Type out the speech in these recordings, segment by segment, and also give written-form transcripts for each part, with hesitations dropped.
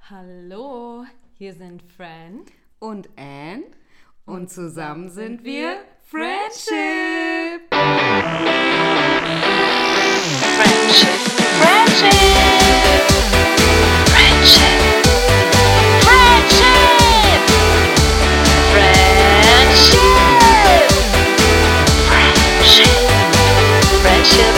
Hallo, hier sind Fran und Anne und zusammen sind wir Friendship. Friendship. Friendship. Friendship. Friendship. Friendship. Friendship. Friendship.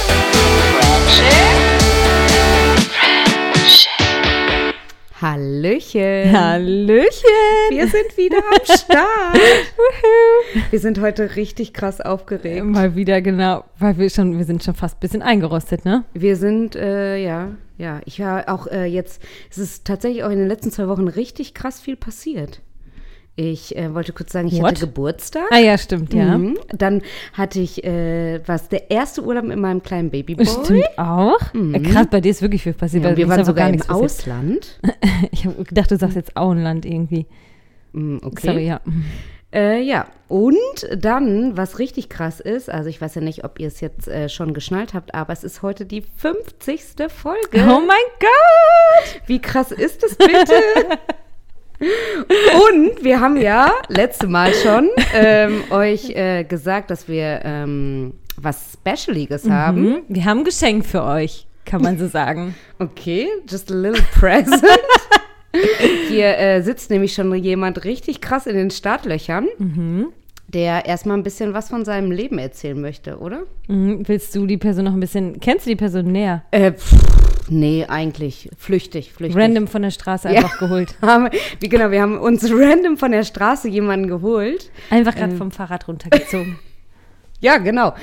Hallöchen. Hallöchen. Wir sind wieder am Start. Wir sind heute richtig krass aufgeregt. Mal wieder, genau, weil wir sind schon fast ein bisschen eingerostet, ne? Wir sind, ich war auch jetzt, es ist tatsächlich auch in den letzten 2 Wochen richtig krass viel passiert. Ich wollte kurz sagen, ich hatte Geburtstag. Ah ja, stimmt, ja. Dann hatte ich, der erste Urlaub mit meinem kleinen Babyboy. Stimmt auch. Krass, bei dir ist wirklich viel passiert. Ja, wir waren sogar im passiert. Ausland. Ich habe gedacht, du sagst jetzt Auenland irgendwie. Okay. Sorry, ja. Ja, und dann, was richtig krass ist, also ich weiß ja nicht, ob ihr es jetzt schon geschnallt habt, aber es ist heute die 50. Folge. Oh mein Gott! Wie krass ist das bitte? Und wir haben ja letzte Mal schon euch gesagt, dass wir was Specialiges haben. Wir haben ein Geschenk für euch, kann man so sagen. Okay, just a little present. Hier sitzt nämlich schon jemand richtig krass in den Startlöchern, der erstmal ein bisschen was von seinem Leben erzählen möchte, oder? Willst du die Person noch ein bisschen, kennst du die Person näher? Nee, eigentlich flüchtig. Random von der Straße einfach geholt. Wir haben uns random von der Straße jemanden geholt. Einfach gerade vom Fahrrad runtergezogen. Ja, genau.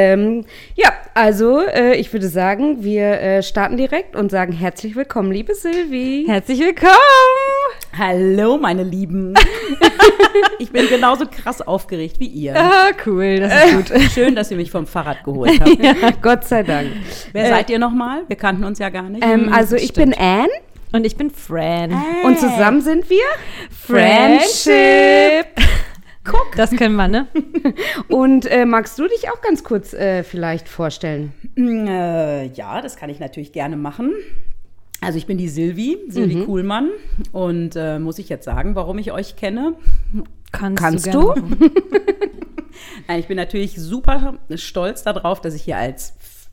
Also ich würde sagen, wir starten direkt und sagen herzlich willkommen, liebe Silvi. Herzlich willkommen! Hallo, meine Lieben. Ich bin genauso krass aufgeregt wie ihr. Ah, cool, das ist gut. Schön, dass ihr mich vom Fahrrad geholt habt. Ja, Gott sei Dank. Wer seid ihr nochmal? Wir kannten uns ja gar nicht. Also ich bin Anne. Und ich bin Fran. Und zusammen sind wir Friendship. Guck. Das können wir, ne? Und magst du dich auch ganz kurz vielleicht vorstellen? Ja, das kann ich natürlich gerne machen. Also ich bin die Silvi Kuhlmann. Und muss ich jetzt sagen, warum ich euch kenne? Kannst du? Nein, ich bin natürlich super stolz darauf, dass ich hier als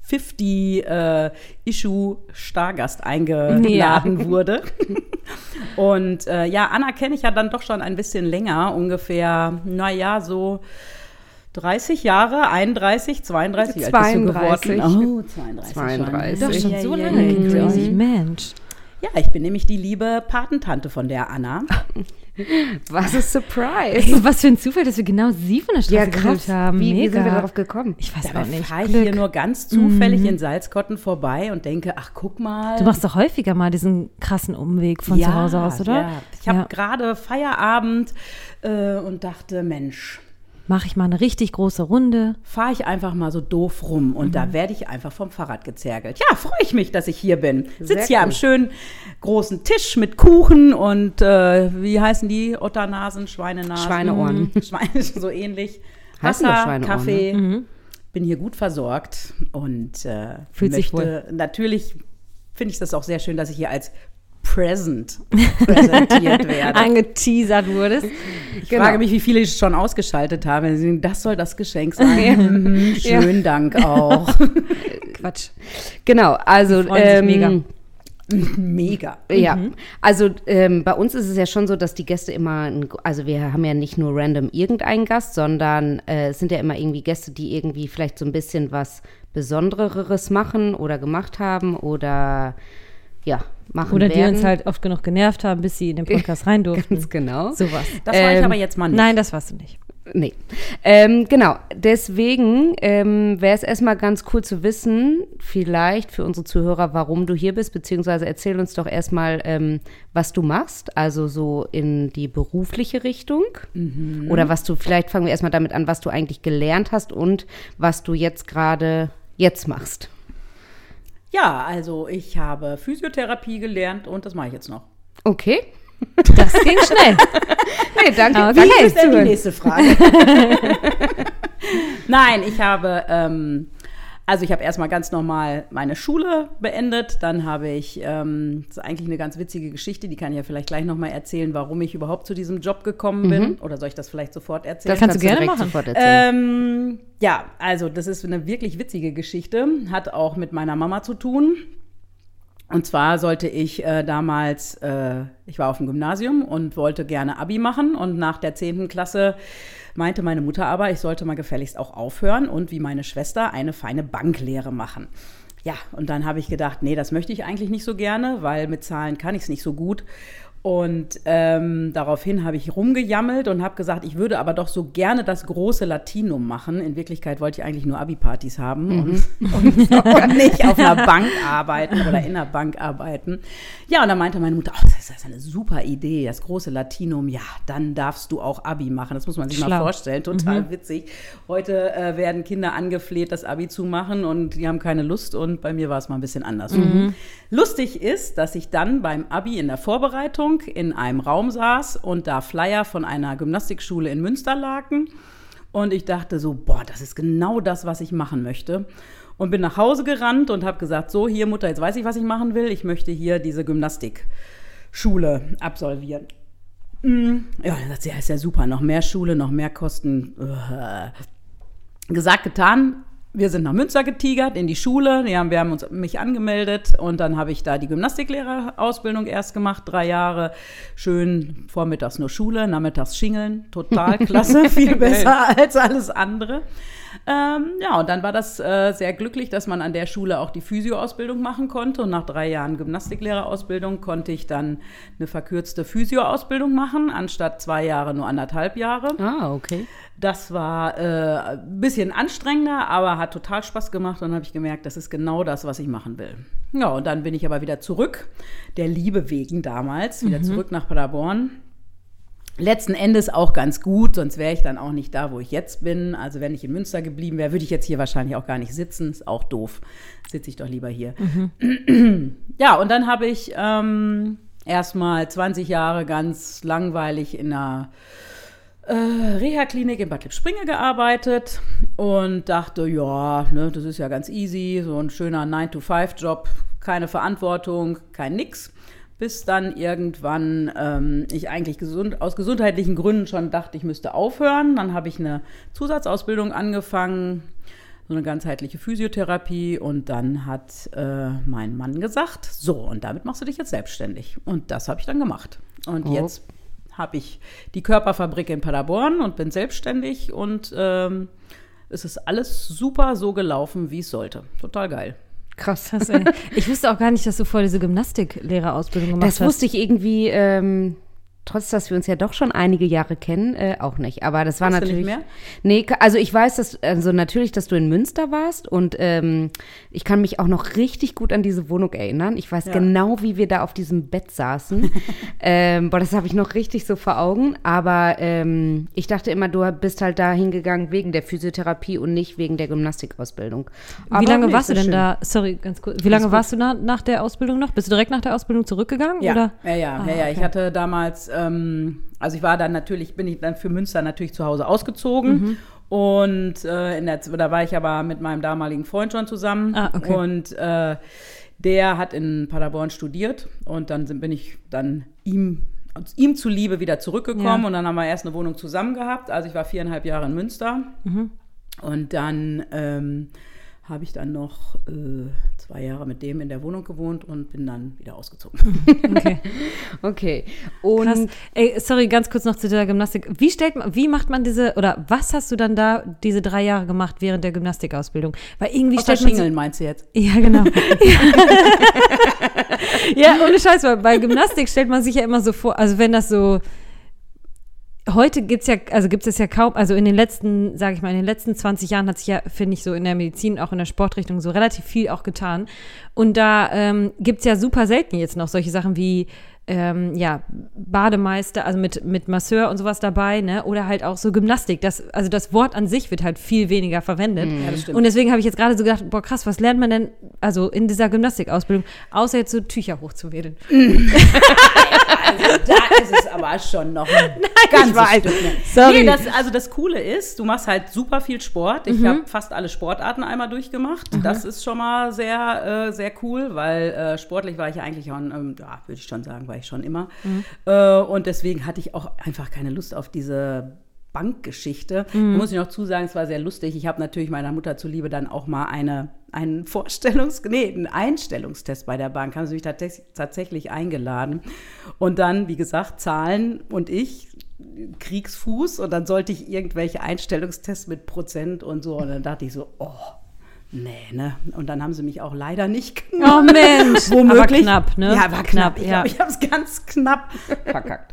50-Issue-Stargast eingeladen wurde. Und Anna kenne ich ja dann doch schon ein bisschen länger, ungefähr, so 30 Jahre, 31, 32, 32. Alt bist du geworden? Oh, 32. Doch schon so lange kennt ihr euch. Mensch. Ja, ich bin nämlich die liebe Patentante von der Anna. Was ein Surprise. Ey, was für ein Zufall, dass wir genau sie von der Straße geholt haben. Wie sind wir darauf gekommen? Ich weiß Dabei auch nicht. fahre ich hier nur ganz zufällig in Salzkotten vorbei und denke, ach, guck mal. Du machst doch häufiger mal diesen krassen Umweg von zu Hause aus, oder? Ja, ich habe gerade Feierabend und dachte, Mensch, mache ich mal eine richtig große Runde. Fahre ich einfach mal so doof rum und da werde ich einfach vom Fahrrad gezergelt. Ja, freue ich mich, dass ich hier bin. Sitze hier am schönen großen Tisch mit Kuchen und wie heißen die? Otternasen, Schweinenasen? Schweineohren. So ähnlich. Heißen doch Wasser, Schweineohren, Kaffee. ne? Bin hier gut versorgt und Fühlt sich wohl. Natürlich finde ich das auch sehr schön, dass ich hier als Present präsentiert werde. Angeteasert wurdest. Ich frage mich, wie viele ich schon ausgeschaltet haben. Das soll das Geschenk sein. Schönen Dank auch. Quatsch. Genau, also mega. Mega. Ja, also bei uns ist es ja schon so, dass die Gäste immer, wir haben ja nicht nur random irgendeinen Gast, sondern es sind ja immer irgendwie Gäste, die irgendwie vielleicht so ein bisschen was Besondereres machen oder gemacht haben oder machen oder werden. die uns halt oft genug genervt haben, bis sie in den Podcast rein durften. Ganz genau. Sowas. Das war ich aber jetzt mal nicht. Nein, das warst du nicht. Nee. Genau, deswegen wäre es erstmal ganz cool zu wissen, vielleicht für unsere Zuhörer, warum du hier bist, beziehungsweise erzähl uns doch erstmal, was du machst, also so in die berufliche Richtung. Oder vielleicht fangen wir erstmal damit an, was du eigentlich gelernt hast und was du jetzt machst. Ja, also ich habe Physiotherapie gelernt und das mache ich jetzt noch. Okay. Das ging schnell. Nee, danke. Aber Danke, ist denn die nächste Frage. Nein, ich habe Also ich habe erstmal ganz normal meine Schule beendet, dann habe ich, das ist eigentlich eine ganz witzige Geschichte, die kann ich ja vielleicht gleich nochmal erzählen, warum ich überhaupt zu diesem Job gekommen bin. Oder soll ich das vielleicht sofort erzählen? Das kannst du gerne direkt machen. sofort erzählen. Ja, also das ist eine wirklich witzige Geschichte, hat auch mit meiner Mama zu tun. Und zwar sollte ich damals, ich war auf dem Gymnasium und wollte gerne Abi machen und nach der 10. Klasse meinte meine Mutter aber, ich sollte mal gefälligst auch aufhören und wie meine Schwester eine feine Banklehre machen. Ja, und dann habe ich gedacht, nee, das möchte ich eigentlich nicht so gerne, weil mit Zahlen kann ich es nicht so gut. Und daraufhin habe ich rumgejammelt und habe gesagt, ich würde aber doch so gerne das große Latinum machen. In Wirklichkeit wollte ich eigentlich nur Abi-Partys haben und nicht auf einer Bank arbeiten oder in einer Bank arbeiten. Ja, und dann meinte meine Mutter, das ist eine super Idee, das große Latinum, ja, dann darfst du auch Abi machen. Das muss man sich mal vorstellen, total witzig. Heute werden Kinder angefleht, das Abi zu machen und die haben keine Lust und bei mir war es mal ein bisschen anders. Lustig ist, dass ich dann beim Abi in der Vorbereitung in einem Raum saß und da Flyer von einer Gymnastikschule in Münster lagen. Und ich dachte so, das ist genau das, was ich machen möchte. Und bin nach Hause gerannt und habe gesagt, so, hier Mutter, jetzt weiß ich, was ich machen will. Ich möchte hier diese Gymnastikschule absolvieren. Ja, dann sagt sie, ja, ist ja super, noch mehr Schule, noch mehr Kosten. Gesagt, getan. Wir sind nach Münster getigert, in die Schule. Wir haben mich angemeldet und dann habe ich da die Gymnastiklehrerausbildung erst gemacht, 3 Jahre. Schön vormittags nur Schule, nachmittags Schingeln. Total klasse, viel besser als alles andere. Und dann war das sehr glücklich, dass man an der Schule auch die Physio-Ausbildung machen konnte. Und nach 3 Jahren Gymnastiklehrerausbildung konnte ich dann eine verkürzte Physio-Ausbildung machen, anstatt 2 Jahre nur 1,5 Jahre. Ah, okay. Das war ein bisschen anstrengender, aber hat total Spaß gemacht. Und dann habe ich gemerkt, das ist genau das, was ich machen will. Ja, und dann bin ich aber wieder zurück, der Liebe wegen damals, wieder zurück nach Paderborn. Letzten Endes auch ganz gut, sonst wäre ich dann auch nicht da, wo ich jetzt bin. Also wenn ich in Münster geblieben wäre, würde ich jetzt hier wahrscheinlich auch gar nicht sitzen. Ist auch doof. Sitze ich doch lieber hier. Ja, und dann habe ich erstmal 20 Jahre ganz langweilig in einer Reha-Klinik in Bad Lippspringe gearbeitet und dachte, ja, ne, das ist ja ganz easy, so ein schöner 9-to-5-Job, keine Verantwortung, kein Nix. Bis dann irgendwann ich eigentlich aus gesundheitlichen Gründen schon dachte, ich müsste aufhören. Dann habe ich eine Zusatzausbildung angefangen, so eine ganzheitliche Physiotherapie. Und dann hat mein Mann gesagt, so, und damit machst du dich jetzt selbstständig. Und das habe ich dann gemacht. Und jetzt habe ich die Körperfabrik in Paderborn und bin selbstständig. Und es ist alles super so gelaufen, wie es sollte. Total geil. Krass, ey. Ich wusste auch gar nicht, dass du vorher diese Gymnastiklehrerausbildung gemacht hast. Das wusste ich irgendwie, trotz dass wir uns ja doch schon einige Jahre kennen, auch nicht. Aber das war natürlich. Nicht mehr? Nee, also ich weiß, dass natürlich, dass du in Münster warst und ich kann mich auch noch richtig gut an diese Wohnung erinnern. Ich weiß genau, wie wir da auf diesem Bett saßen. Das habe ich noch richtig so vor Augen. Aber ich dachte immer, du bist halt da hingegangen wegen der Physiotherapie und nicht wegen der Gymnastikausbildung. Wie lange warst du denn da? Sorry, ganz kurz. Wie lange warst du nach der Ausbildung noch? Bist du direkt nach der Ausbildung zurückgegangen? Ja, oder? Ja. Okay. Ich hatte damals, also ich war dann natürlich, bin ich dann für Münster natürlich zu Hause ausgezogen. Und da war ich aber mit meinem damaligen Freund schon zusammen. Ah, okay. Und der hat in Paderborn studiert. Und dann bin ich dann ihm zuliebe wieder zurückgekommen. Ja. Und dann haben wir erst eine Wohnung zusammen gehabt. Also ich war 4,5 Jahre in Münster. Und dann habe ich dann noch 2 Jahre mit dem in der Wohnung gewohnt und bin dann wieder ausgezogen. Okay. Und Krass. Ey, sorry, ganz kurz noch zu der Gymnastik. Wie macht man was hast du dann da diese 3 Jahre gemacht während der Gymnastikausbildung? Weil irgendwie Außer stellt man Schingeln, meinst du jetzt? Ja, genau. Ja, ohne Scheiß, weil bei Gymnastik stellt man sich ja immer so vor, also wenn das so heute gibt es ja kaum, also in den letzten 20 Jahren hat sich ja, finde ich, so in der Medizin, auch in der Sportrichtung so relativ viel auch getan. Und da gibt es ja super selten jetzt noch solche Sachen wie Bademeister, also mit Masseur und sowas dabei, ne? Oder halt auch so Gymnastik. Also das Wort an sich wird halt viel weniger verwendet. Ja, das stimmt. Und deswegen habe ich jetzt gerade so gedacht, boah krass, was lernt man denn also in dieser Gymnastikausbildung, außer jetzt so Tücher hochzuwedeln? Also da ist es aber schon noch ein ganzes Stück mehr. Sorry. Nee, das Coole ist, du machst halt super viel Sport. Ich habe fast alle Sportarten einmal durchgemacht. Das ist schon mal sehr, sehr cool, weil sportlich war ich eigentlich auch, würde ich schon sagen, war ich schon immer. Und deswegen hatte ich auch einfach keine Lust auf diese Bankgeschichte. Da muss ich noch zusagen, es war sehr lustig. Ich habe natürlich meiner Mutter zuliebe dann auch mal einen Einstellungstest bei der Bank, haben sie mich tatsächlich eingeladen. Und dann, wie gesagt, Zahlen und ich, Kriegsfuß. Und dann sollte ich irgendwelche Einstellungstests mit Prozent und so. Und dann dachte ich so, nee, ne? Und dann haben sie mich auch leider nicht Oh Mensch, womöglich. aber knapp, ne? Ja, war knapp. Ich ja. glaube, ich habe es ganz knapp verkackt.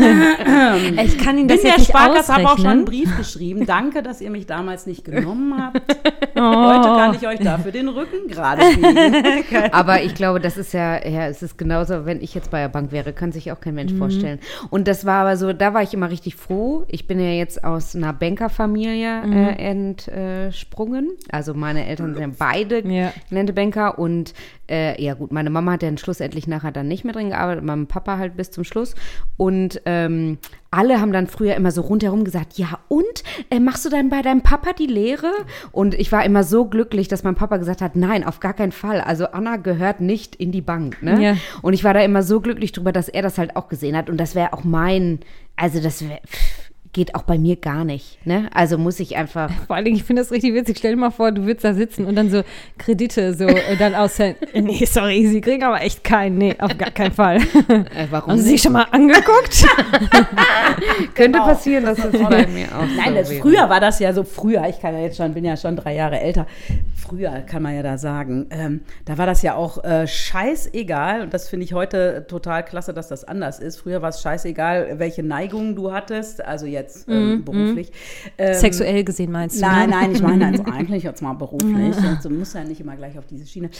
Ich kann Ihnen das Bin jetzt der nicht Sparkasse, habe auch schon einen ausrechnen. Brief geschrieben. Danke, dass ihr mich damals nicht genommen habt. Heute kann ich euch dafür den Rücken gerade biegen. Aber ich glaube, das ist ja, es ist genauso, wenn ich jetzt bei der Bank wäre, kann sich auch kein Mensch vorstellen. Und das war aber so, da war ich immer richtig froh. Ich bin ja jetzt aus einer Bankerfamilie entsprungen. Also meine Eltern sind beide gelernte Banker und ja gut, meine Mama hat ja schlussendlich nachher dann nicht mehr drin gearbeitet, mein Papa halt bis zum Schluss und alle haben dann früher immer so rundherum gesagt, ja und, machst du dann bei deinem Papa die Lehre? Und ich war immer so glücklich, dass mein Papa gesagt hat, nein, auf gar keinen Fall, also Anna gehört nicht in die Bank, ne? Ja. Und ich war da immer so glücklich drüber, dass er das halt auch gesehen hat und das wäre auch also das wäre geht auch bei mir gar nicht, ne? Also muss ich einfach. Vor allen Dingen, ich finde das richtig witzig. Stell dir mal vor, du würdest da sitzen und dann so Kredite so dann auszahlen. Nee, sorry, Sie kriegen aber echt keinen. Nee, auf gar keinen Fall. Warum? Haben Sie sich schon mal angeguckt? Könnte passieren, dass es bei mir auch Nein, so wäre. früher war das ja so, ich kann ja jetzt schon, bin ja schon 3 Jahre älter. Früher kann man ja da sagen, da war das ja auch scheißegal und das finde ich heute total klasse, dass das anders ist. Früher war es scheißegal, welche Neigungen du hattest, also jetzt beruflich. Sexuell gesehen meinst du? Nein, ne? nein, ich meine jetzt eigentlich jetzt mal beruflich. Also muss ja nicht immer gleich auf diese Schiene.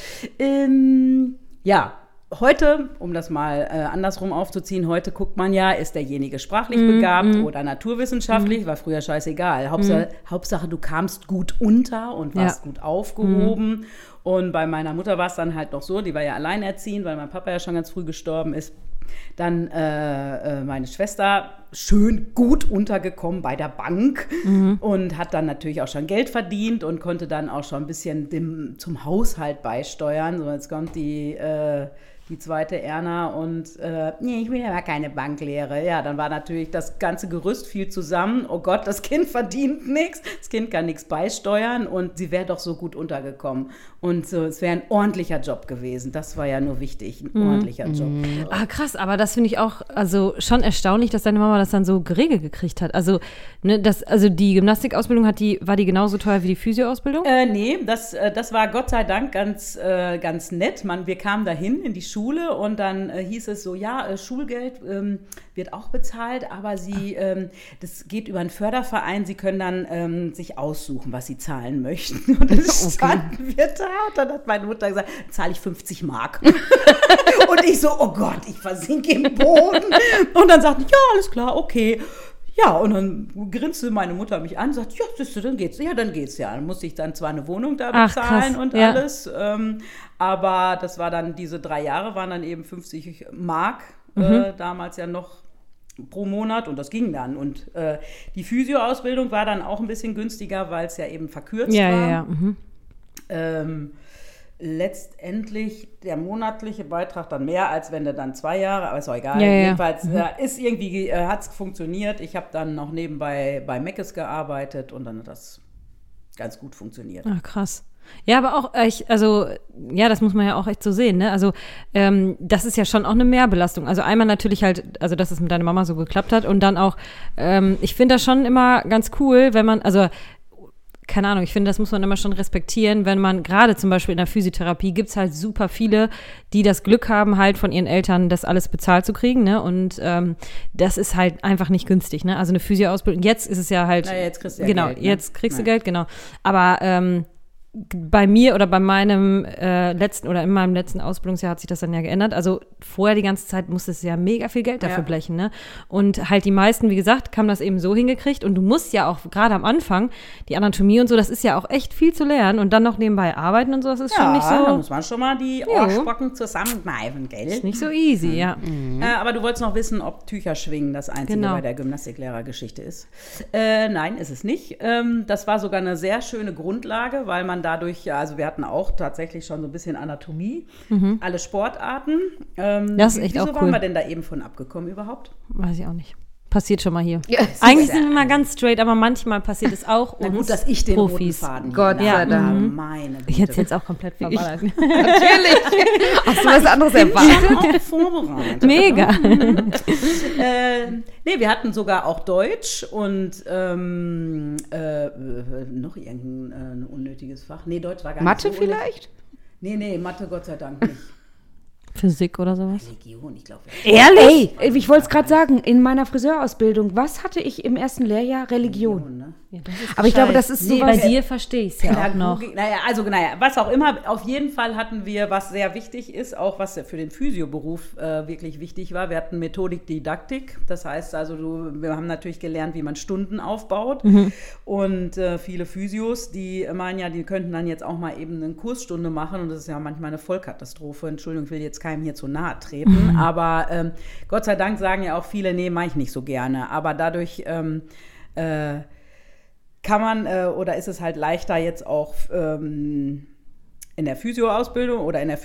Ja, heute, um das mal andersrum aufzuziehen, heute guckt man ja, ist derjenige sprachlich begabt oder naturwissenschaftlich, war früher scheißegal. Hauptsache, du kamst gut unter und warst gut aufgehoben. Und bei meiner Mutter war es dann halt noch so, die war ja alleinerziehend, weil mein Papa ja schon ganz früh gestorben ist. Dann meine Schwester schön gut untergekommen bei der Bank und hat dann natürlich auch schon Geld verdient und konnte dann auch schon ein bisschen zum Haushalt beisteuern. So, jetzt kommt die zweite Erna und nee, ich will aber keine Banklehre. Ja, dann war natürlich das ganze Gerüst viel zusammen. Oh Gott, das Kind verdient nichts, das Kind kann nichts beisteuern und sie wäre doch so gut untergekommen. Und so, es wäre ein ordentlicher Job gewesen. Das war ja nur wichtig, ein ordentlicher Job. Ah, krass, aber das finde ich auch also schon erstaunlich, dass deine Mama das dann so geregelt gekriegt hat. Also, ne, also die Gymnastikausbildung war die genauso teuer wie die Physioausbildung? Nee, das war Gott sei Dank ganz nett. Wir kamen dahin in die Schule und dann hieß es so, ja, Schulgeld wird auch bezahlt, aber das geht über einen Förderverein. Sie können dann sich aussuchen, was Sie zahlen möchten. Und dann standen wir da und dann hat meine Mutter gesagt, zahle ich 50 Mark. Und ich so, oh Gott, ich versinke im Boden. Und dann sagte ich, ja, alles klar, okay. Ja, und dann grinste meine Mutter mich an und sagt, ja, siehst du, dann geht's. Ja, dann geht's ja. Dann musste ich dann zwar eine Wohnung da bezahlen und alles, aber das war dann, diese 3 Jahre waren dann eben 50 Mark, damals ja noch pro Monat und das ging dann. Und die Physioausbildung war dann auch ein bisschen günstiger, weil es ja eben verkürzt war. Ja. Letztendlich der monatliche Beitrag dann mehr, als wenn du dann 2 Jahre, aber ist auch egal. Ja. Jedenfalls hat es funktioniert. Ich habe dann noch nebenbei bei Meckes gearbeitet und dann hat das ganz gut funktioniert. Ach, krass. Ja, aber auch, das muss man ja auch echt so sehen, ne? Also, das ist ja schon auch eine Mehrbelastung. Also einmal natürlich halt, also dass es mit deiner Mama so geklappt hat und dann auch, ich finde das schon immer ganz cool, wenn man, also keine Ahnung, ich finde, das muss man immer schon respektieren, wenn man gerade zum Beispiel in der Physiotherapie gibt es halt super viele, die das Glück haben, halt von ihren Eltern das alles bezahlt zu kriegen, ne? Und das ist halt einfach nicht günstig, ne? Also eine Physioausbildung, jetzt ist es ja halt, jetzt kriegst du ja genau, Geld, ne? jetzt kriegst du Geld, genau. Aber bei mir oder bei meinem in meinem letzten Ausbildungsjahr hat sich das dann ja geändert. Also vorher die ganze Zeit musstest du ja mega viel Geld dafür blechen, ne? Und halt die meisten, wie gesagt, haben das eben so hingekriegt. Und du musst ja auch gerade am Anfang die Anatomie und so, das ist ja auch echt viel zu lernen. Und dann noch nebenbei arbeiten und so, das ist schon nicht so. Da muss man schon mal die Ohrspocken zusammenkneifen, gell? Ist nicht so easy, ja. Aber du wolltest noch wissen, ob Tücher schwingen das Einzige bei der Gymnastiklehrergeschichte ist. Nein, ist es nicht. Das war sogar eine sehr schöne Grundlage, weil man dadurch, also wir hatten auch tatsächlich schon so ein bisschen Anatomie, alle Sportarten. Das ist echt auch cool. Wieso waren wir denn da eben von abgekommen überhaupt? Weiß ich auch nicht. Passiert schon mal hier. Ja, Eigentlich sind wir mal ganz straight, aber manchmal passiert es auch Na uns gut, dass ich den Profis. roten Faden Gott sei Dank. Meine Güte. Ich hätte es jetzt auch komplett verballert. Natürlich. Hast du was anderes erwartet? auch vorbereitet. Mega. Nee, wir hatten sogar auch Deutsch und noch irgendein unnötiges Fach. Nee, Deutsch war gar Mathe nicht so vielleicht? Nee, Mathe Gott sei Dank nicht. Physik oder sowas. Religion, ich glaube. Ehrlich? Ey, ich wollte es gerade sagen, in meiner Friseurausbildung, was hatte ich im ersten Lehrjahr? Religion. Ne? Ja, das ist Aber ich glaube, das ist nee, sowas. bei dir verstehe ich es ja auch noch. Naja, was auch immer. Auf jeden Fall hatten wir, was sehr wichtig ist, auch was für den Physioberuf wirklich wichtig war. Wir hatten Methodik, Didaktik. Das heißt also, wir haben natürlich gelernt, wie man Stunden aufbaut. Und viele Physios, die meinen ja, die könnten dann jetzt auch mal eben eine Kursstunde machen. Und das ist ja manchmal eine Vollkatastrophe. Entschuldigung, ich will jetzt keinem hier zu nahe treten. Aber Gott sei Dank sagen ja auch viele, nee, mache ich nicht so gerne. Aber dadurch kann man oder ist es halt leichter jetzt auch in der Physio-Ausbildung oder in der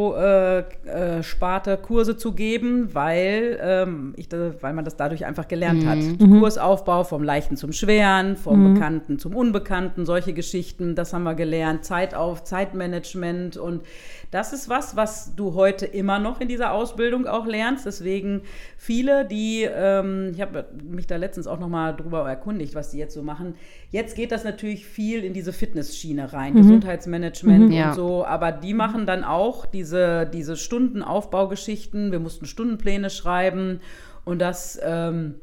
Physio-Sparte Kurse zu geben, weil man das dadurch einfach gelernt hat. Kursaufbau vom Leichten zum Schweren, vom Bekannten zum Unbekannten, solche Geschichten, das haben wir gelernt. Zeitmanagement und das ist was du heute immer noch in dieser Ausbildung auch lernst. Deswegen viele, die, ich habe mich da letztens auch noch mal drüber erkundigt, was die jetzt so machen. Jetzt geht das natürlich viel in diese Fitnessschiene rein, Gesundheitsmanagement und so, aber die machen dann auch diese Stundenaufbaugeschichten. Wir mussten Stundenpläne schreiben und das habe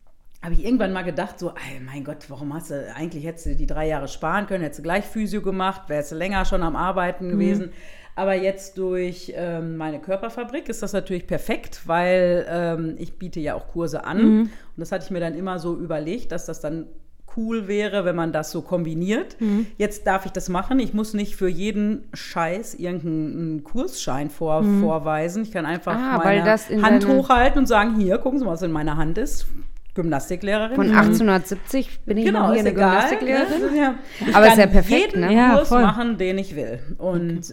ich irgendwann mal gedacht, so, ey, mein Gott, hättest du die 3 Jahre sparen können, hättest du gleich Physio gemacht, wärst du länger schon am Arbeiten gewesen. Aber jetzt durch meine Körperfabrik ist das natürlich perfekt, weil ich biete ja auch Kurse an. Und das hatte ich mir dann immer so überlegt, dass das dann cool wäre, wenn man das so kombiniert. Jetzt darf ich das machen. Ich muss nicht für jeden Scheiß irgendeinen Kursschein vorweisen. Ich kann einfach meine Hand hochhalten und sagen, hier, gucken Sie mal, was in meiner Hand ist. Gymnastiklehrerin. Von 1870 bin ich noch hier eine Gymnastiklehrerin. Ja. Aber ist ja perfekt, jeden ne? Kurs machen, den ich will. Und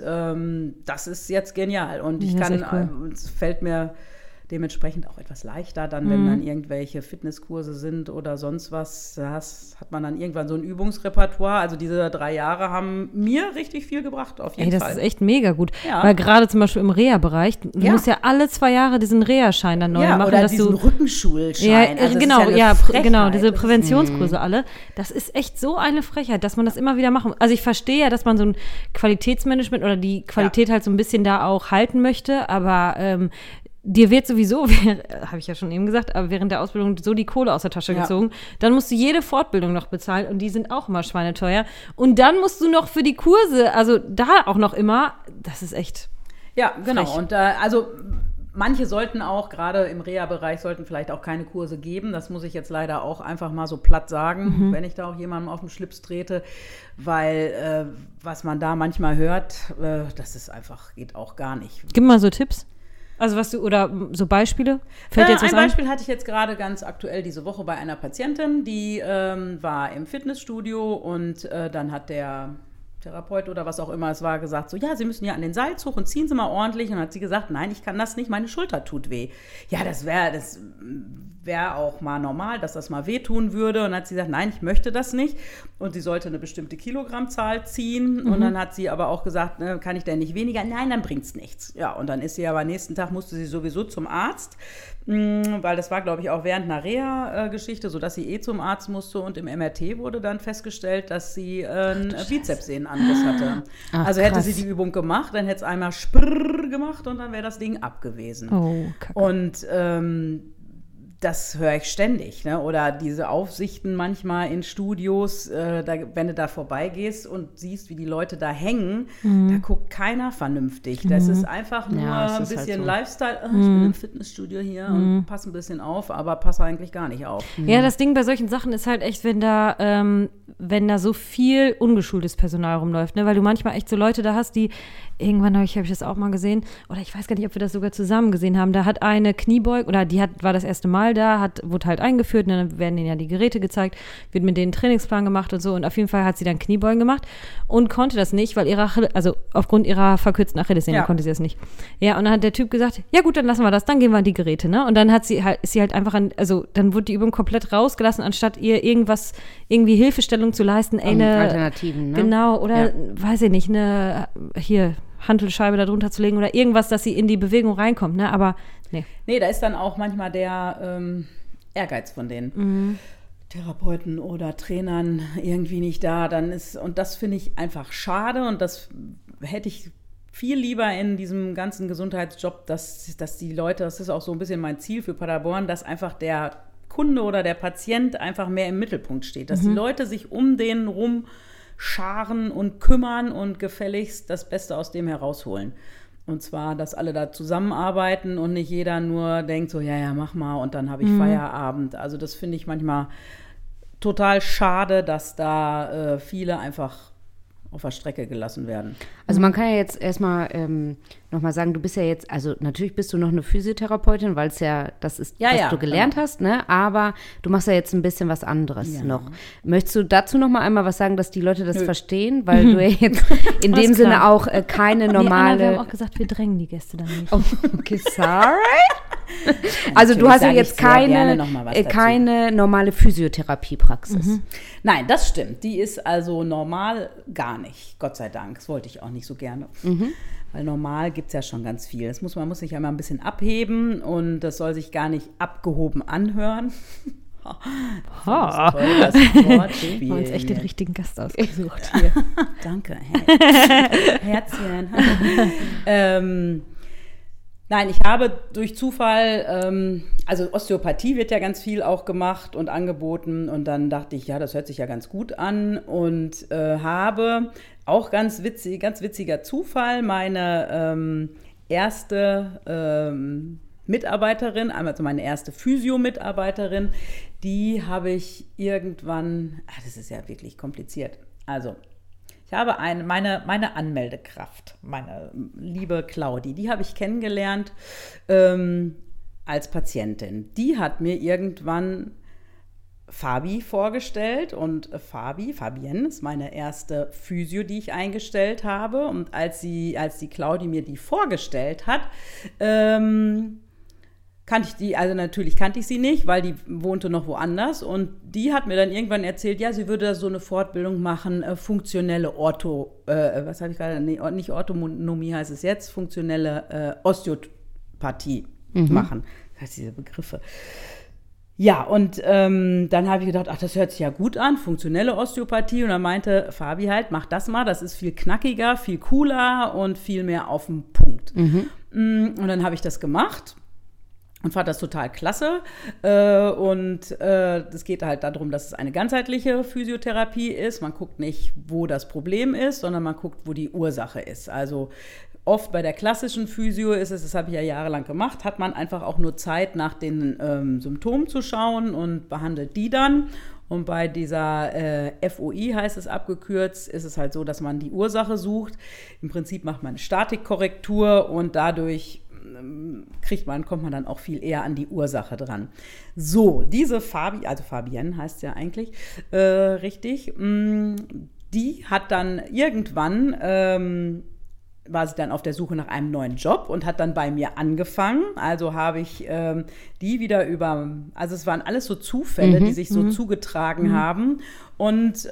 das ist jetzt genial. Und ich es fällt mir dementsprechend auch etwas leichter, dann, wenn dann irgendwelche Fitnesskurse sind oder sonst was, hat man dann irgendwann so ein Übungsrepertoire. Also diese 3 Jahre haben mir richtig viel gebracht, auf jeden Fall. Das ist echt mega gut. Ja. Weil gerade zum Beispiel im Reha-Bereich, du musst ja alle 2 Jahre diesen Reha-Schein dann neu machen. Oder dass diesen Rückenschulschein. Ja, also genau, diese Präventionskurse alle. Das ist echt so eine Frechheit, dass man das immer wieder machen. Also ich verstehe ja, dass man so ein Qualitätsmanagement oder die Qualität halt so ein bisschen da auch halten möchte, aber dir wird sowieso, habe ich ja schon eben gesagt, aber während der Ausbildung so die Kohle aus der Tasche gezogen. Dann musst du jede Fortbildung noch bezahlen und die sind auch immer schweineteuer. Und dann musst du noch für die Kurse, also da auch noch immer, das ist echt Ja, genau. frech. Und also manche sollten auch, gerade im Reha-Bereich, sollten vielleicht auch keine Kurse geben. Das muss ich jetzt leider auch einfach mal so platt sagen, wenn ich da auch jemandem auf den Schlips trete. Weil was man da manchmal hört, das ist einfach, geht auch gar nicht. Gib mal so Tipps. Also oder so Beispiele? Fällt jetzt was ein ein? Beispiel hatte ich jetzt gerade ganz aktuell diese Woche bei einer Patientin, die war im Fitnessstudio und dann hat der Therapeut oder was auch immer es war, gesagt so, ja, Sie müssen ja an den Seilzug und ziehen Sie mal ordentlich. Und dann hat sie gesagt, nein, ich kann das nicht, meine Schulter tut weh. Ja, das wäre auch mal normal, dass das mal wehtun würde. Und dann hat sie gesagt, nein, ich möchte das nicht. Und sie sollte eine bestimmte Kilogrammzahl ziehen. Und dann hat sie aber auch gesagt, ne, kann ich denn nicht weniger? Nein, dann bringt's nichts. Ja, und dann ist sie aber nächsten Tag, musste sie sowieso zum Arzt, weil das war, glaube ich, auch während einer Reha-Geschichte, sodass sie zum Arzt musste. Und im MRT wurde dann festgestellt, dass sie einen Bizepssehnenanriss hatte. Also hätte sie die Übung gemacht, dann hätte es einmal Sprrrr gemacht und dann wäre das Ding ab gewesen. Oh, Kacke. Und das höre ich ständig, ne? Oder diese Aufsichten manchmal in Studios, wenn du da vorbeigehst und siehst, wie die Leute da hängen, da guckt keiner vernünftig. Das ist einfach nur Ja, ein es ist bisschen halt so. Lifestyle. Ich bin im Fitnessstudio hier und passe ein bisschen auf, aber passe eigentlich gar nicht auf. Ja, das Ding bei solchen Sachen ist halt echt, wenn da so viel ungeschultes Personal rumläuft, ne? Weil du manchmal echt so Leute da hast, die irgendwann habe ich das auch mal gesehen, oder ich weiß gar nicht, ob wir das sogar zusammen gesehen haben, da hat eine Kniebeuge, oder war das erste Mal da, wurde halt eingeführt, und dann werden denen ja die Geräte gezeigt, wird mit denen ein Trainingsplan gemacht und so, und auf jeden Fall hat sie dann Kniebeugen gemacht und konnte das nicht, weil aufgrund ihrer verkürzten Achillessehne konnte sie das nicht. Ja, und dann hat der Typ gesagt, ja gut, dann lassen wir das, dann gehen wir an die Geräte, ne? Und dann ist sie halt einfach dann wurde die Übung komplett rausgelassen, anstatt ihr irgendwie Hilfestellung zu leisten, Alternativen, ne? Genau, oder weiß ich nicht, hier Hantelscheibe da drunter zu legen oder irgendwas, dass sie in die Bewegung reinkommt, ne? Aber nee. Nee, da ist dann auch manchmal der Ehrgeiz von den Therapeuten oder Trainern irgendwie nicht da. Und das finde ich einfach schade, und das hätte ich viel lieber in diesem ganzen Gesundheitsjob, dass die Leute, das ist auch so ein bisschen mein Ziel für Paderborn, dass einfach der Kunde oder der Patient einfach mehr im Mittelpunkt steht, dass die Leute sich um den rum scharen und kümmern und gefälligst das Beste aus dem herausholen. Und zwar, dass alle da zusammenarbeiten und nicht jeder nur denkt so, ja, mach mal und dann habe ich Feierabend. Also das finde ich manchmal total schade, dass da viele einfach auf der Strecke gelassen werden. Also man kann ja jetzt erstmal nochmal sagen, du bist ja jetzt, also natürlich bist du noch eine Physiotherapeutin, weil es ja das ist, was du gelernt hast, ne? Aber du machst ja jetzt ein bisschen was anderes noch. Möchtest du dazu nochmal einmal was sagen, dass die Leute das verstehen? Weil du ja jetzt in dem Sinne auch keine normale... wir haben auch gesagt, wir drängen die Gäste dann nicht. Oh, okay, sorry. Also du hast ja jetzt keine normale Physiotherapiepraxis. Nein, das stimmt. Die ist also normal gar nicht, Gott sei Dank. Das wollte ich auch nicht so gerne. Weil normal gibt es ja schon ganz viel. Man muss sich einmal ein bisschen abheben und das soll sich gar nicht abgehoben anhören. Das ist toll, das Wortspiel. Wir haben uns echt den richtigen Gast ausgesucht. Danke. Herzchen. Nein, ich habe durch Zufall, also Osteopathie wird ja ganz viel auch gemacht und angeboten, und dann dachte ich, ja, das hört sich ja ganz gut an, und habe auch ganz witziger Zufall meine erste Mitarbeiterin, also meine erste Physio-Mitarbeiterin, die habe ich irgendwann, das ist ja wirklich kompliziert, also ich habe meine Anmeldekraft, meine liebe Claudi, die habe ich kennengelernt als Patientin. Die hat mir irgendwann Fabi vorgestellt, und Fabienne ist meine erste Physio, die ich eingestellt habe. Und als die Claudi mir die vorgestellt hat, natürlich kannte ich sie nicht, weil die wohnte noch woanders, und die hat mir dann irgendwann erzählt, ja, sie würde so eine Fortbildung machen, funktionelle nicht Orthonomie heißt es jetzt, funktionelle Osteopathie machen. Das heißt, diese Begriffe. Ja, und dann habe ich gedacht, das hört sich ja gut an, funktionelle Osteopathie, und dann meinte Fabi halt, mach das mal, das ist viel knackiger, viel cooler und viel mehr auf den Punkt. Und dann habe ich das gemacht und fand das total klasse. Und es geht halt darum, dass es eine ganzheitliche Physiotherapie ist. Man guckt nicht, wo das Problem ist, sondern man guckt, wo die Ursache ist. Also oft bei der klassischen Physio ist es, das habe ich ja jahrelang gemacht, hat man einfach auch nur Zeit, nach den Symptomen zu schauen und behandelt die dann. Und bei dieser FOI heißt es abgekürzt, ist es halt so, dass man die Ursache sucht. Im Prinzip macht man eine Statikkorrektur und dadurch kommt man dann auch viel eher an die Ursache dran. So, diese Fabienne heißt ja eigentlich richtig, die hat dann irgendwann, war sie dann auf der Suche nach einem neuen Job und hat dann bei mir angefangen. Also habe ich die wieder also es waren alles so Zufälle, die sich so zugetragen haben. Und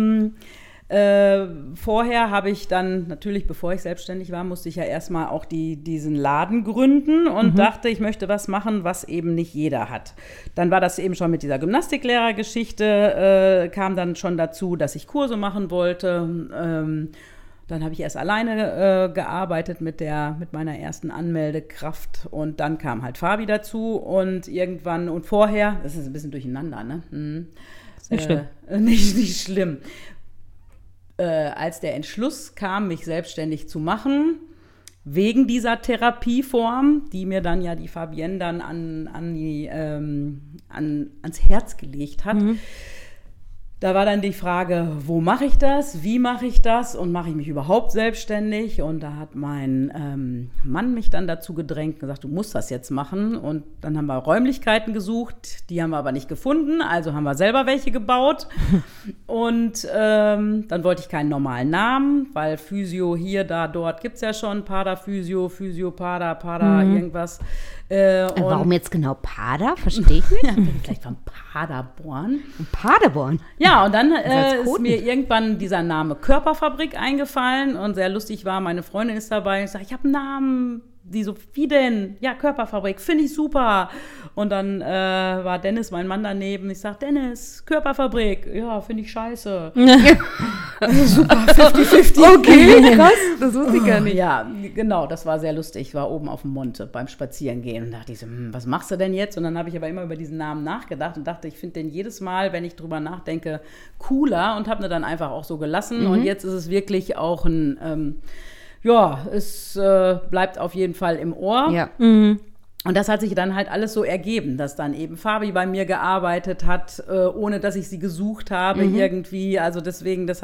vorher habe ich dann, natürlich bevor ich selbstständig war, musste ich ja erstmal auch diesen Laden gründen und dachte, ich möchte was machen, was eben nicht jeder hat. Dann war das eben schon mit dieser Gymnastiklehrergeschichte, kam dann schon dazu, dass ich Kurse machen wollte. Dann habe ich erst alleine gearbeitet mit meiner ersten Anmeldekraft und dann kam halt Fabi dazu und irgendwann und vorher, das ist ein bisschen durcheinander, ne? Nicht schlimm. Nicht schlimm. Als der Entschluss kam, mich selbstständig zu machen, wegen dieser Therapieform, die mir dann ja die Fabienne dann ans Herz gelegt hat, da war dann die Frage, wo mache ich das, wie mache ich das und mache ich mich überhaupt selbstständig? Und da hat mein Mann mich dann dazu gedrängt und gesagt, du musst das jetzt machen. Und dann haben wir Räumlichkeiten gesucht, die haben wir aber nicht gefunden, also haben wir selber welche gebaut. Und dann wollte ich keinen normalen Namen, weil Physio hier, da, dort gibt es ja schon, Pader, Physio, Pada, irgendwas. Warum jetzt genau Pader? Verstehe ich nicht. Ja, vielleicht von Paderborn. Paderborn? Ja, und dann ist mir irgendwann dieser Name Körperfabrik eingefallen und sehr lustig war, meine Freundin ist dabei und ich sage, ich habe einen Namen. Die so, wie denn? Ja, Körperfabrik, finde ich super. Und dann war Dennis, mein Mann, daneben. Ich sage, Dennis, Körperfabrik. Ja, finde ich scheiße. Super, 50-50. Okay, krass, das wusste ich gar nicht. Ja, genau, das war sehr lustig. Ich war oben auf dem Monte beim Spazierengehen und dachte ich so, was machst du denn jetzt? Und dann habe ich aber immer über diesen Namen nachgedacht und dachte, ich finde den jedes Mal, wenn ich drüber nachdenke, cooler und habe ihn dann einfach auch so gelassen. Und jetzt ist es wirklich auch ein es bleibt auf jeden Fall im Ohr. Ja. Und das hat sich dann halt alles so ergeben, dass dann eben Fabi bei mir gearbeitet hat, ohne dass ich sie gesucht habe irgendwie. Also deswegen, das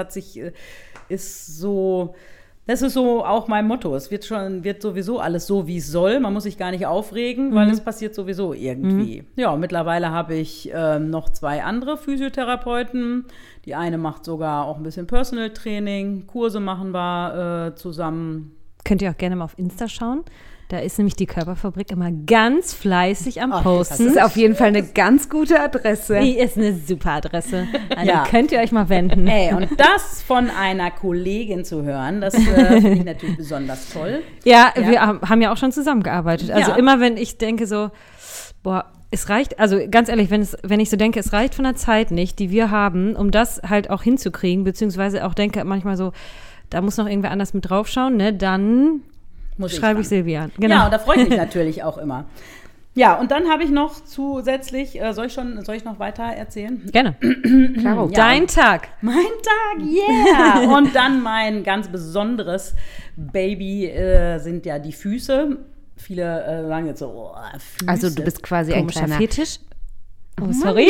ist so auch mein Motto. Es wird sowieso alles so, wie es soll. Man muss sich gar nicht aufregen, weil es passiert sowieso irgendwie. Ja, und mittlerweile habe ich noch 2 andere Physiotherapeuten. Die eine macht sogar auch ein bisschen Personal Training. Kurse machen wir zusammen. Könnt ihr auch gerne mal auf Insta schauen. Da ist nämlich die Körperfabrik immer ganz fleißig am Posten. Das ist auf jeden Fall eine ganz gute Adresse. Die ist eine super Adresse. Also könnt ihr euch mal wenden. Ey, und das von einer Kollegin zu hören, das finde ich natürlich besonders toll. Ja, wir haben ja auch schon zusammengearbeitet. Also immer, wenn ich denke so, boah, es reicht, also ganz ehrlich, wenn ich so denke, es reicht von der Zeit nicht, die wir haben, um das halt auch hinzukriegen, beziehungsweise auch denke manchmal so, da muss noch irgendwer anders mit draufschauen, ne, dann schreibe ich Silvia an. Genau. Ja, und da freue ich mich natürlich auch immer. Ja, und dann habe ich noch zusätzlich, soll ich noch weiter erzählen? Gerne. Klaro. Dein Tag. Mein Tag, yeah! Und dann mein ganz besonderes Baby sind ja die Füße. Viele sagen jetzt so, Füße. Also du bist quasi ein Komischer kleiner Fetisch. Oh, sorry.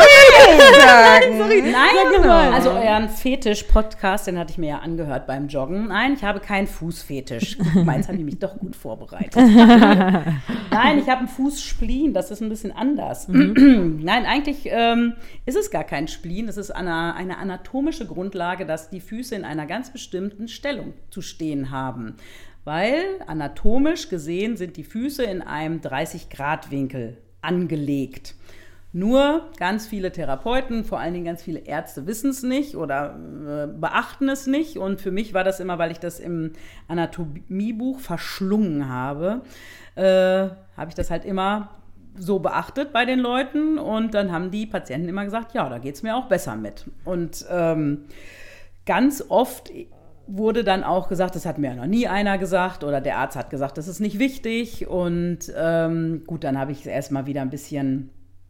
Sorry. Nein, also euren Fetisch-Podcast, den hatte ich mir ja angehört beim Joggen. Nein, ich habe keinen Fußfetisch. Meins habe ich mich doch gut vorbereitet. Nein, ich habe einen Fußspleen, das ist ein bisschen anders. Nein, eigentlich ist es gar kein Spleen. Es ist eine anatomische Grundlage, dass die Füße in einer ganz bestimmten Stellung zu stehen haben. Weil anatomisch gesehen sind die Füße in einem 30-Grad-Winkel angelegt. Nur ganz viele Therapeuten, vor allen Dingen ganz viele Ärzte wissen es nicht oder beachten es nicht. Und für mich war das immer, weil ich das im Anatomiebuch verschlungen habe, habe ich das halt immer so beachtet bei den Leuten. Und dann haben die Patienten immer gesagt, ja, da geht es mir auch besser mit. Und ganz oft wurde dann auch gesagt, das hat mir ja noch nie einer gesagt oder der Arzt hat gesagt, das ist nicht wichtig. Und gut, dann habe ich es erstmal wieder ein bisschen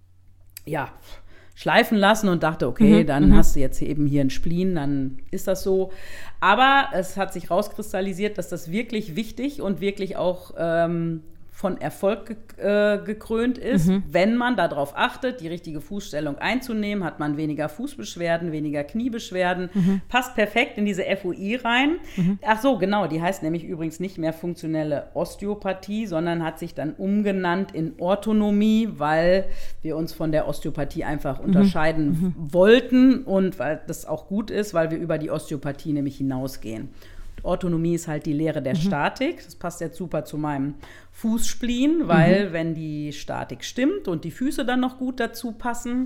schleifen lassen und dachte, okay, dann hast du jetzt eben hier einen Spleen, dann ist das so. Aber es hat sich rauskristallisiert, dass das wirklich wichtig und wirklich auch von Erfolg gekrönt ist. Wenn man darauf achtet, die richtige Fußstellung einzunehmen, hat man weniger Fußbeschwerden, weniger Kniebeschwerden. Passt perfekt in diese FOI rein. Ach so, genau, die heißt nämlich übrigens nicht mehr funktionelle Osteopathie, sondern hat sich dann umgenannt in Orthonomie, weil wir uns von der Osteopathie einfach unterscheiden wollten und weil das auch gut ist, weil wir über die Osteopathie nämlich hinausgehen. Orthonomie ist halt die Lehre der Statik. Das passt jetzt super zu meinem Fußspleen, weil wenn die Statik stimmt und die Füße dann noch gut dazu passen,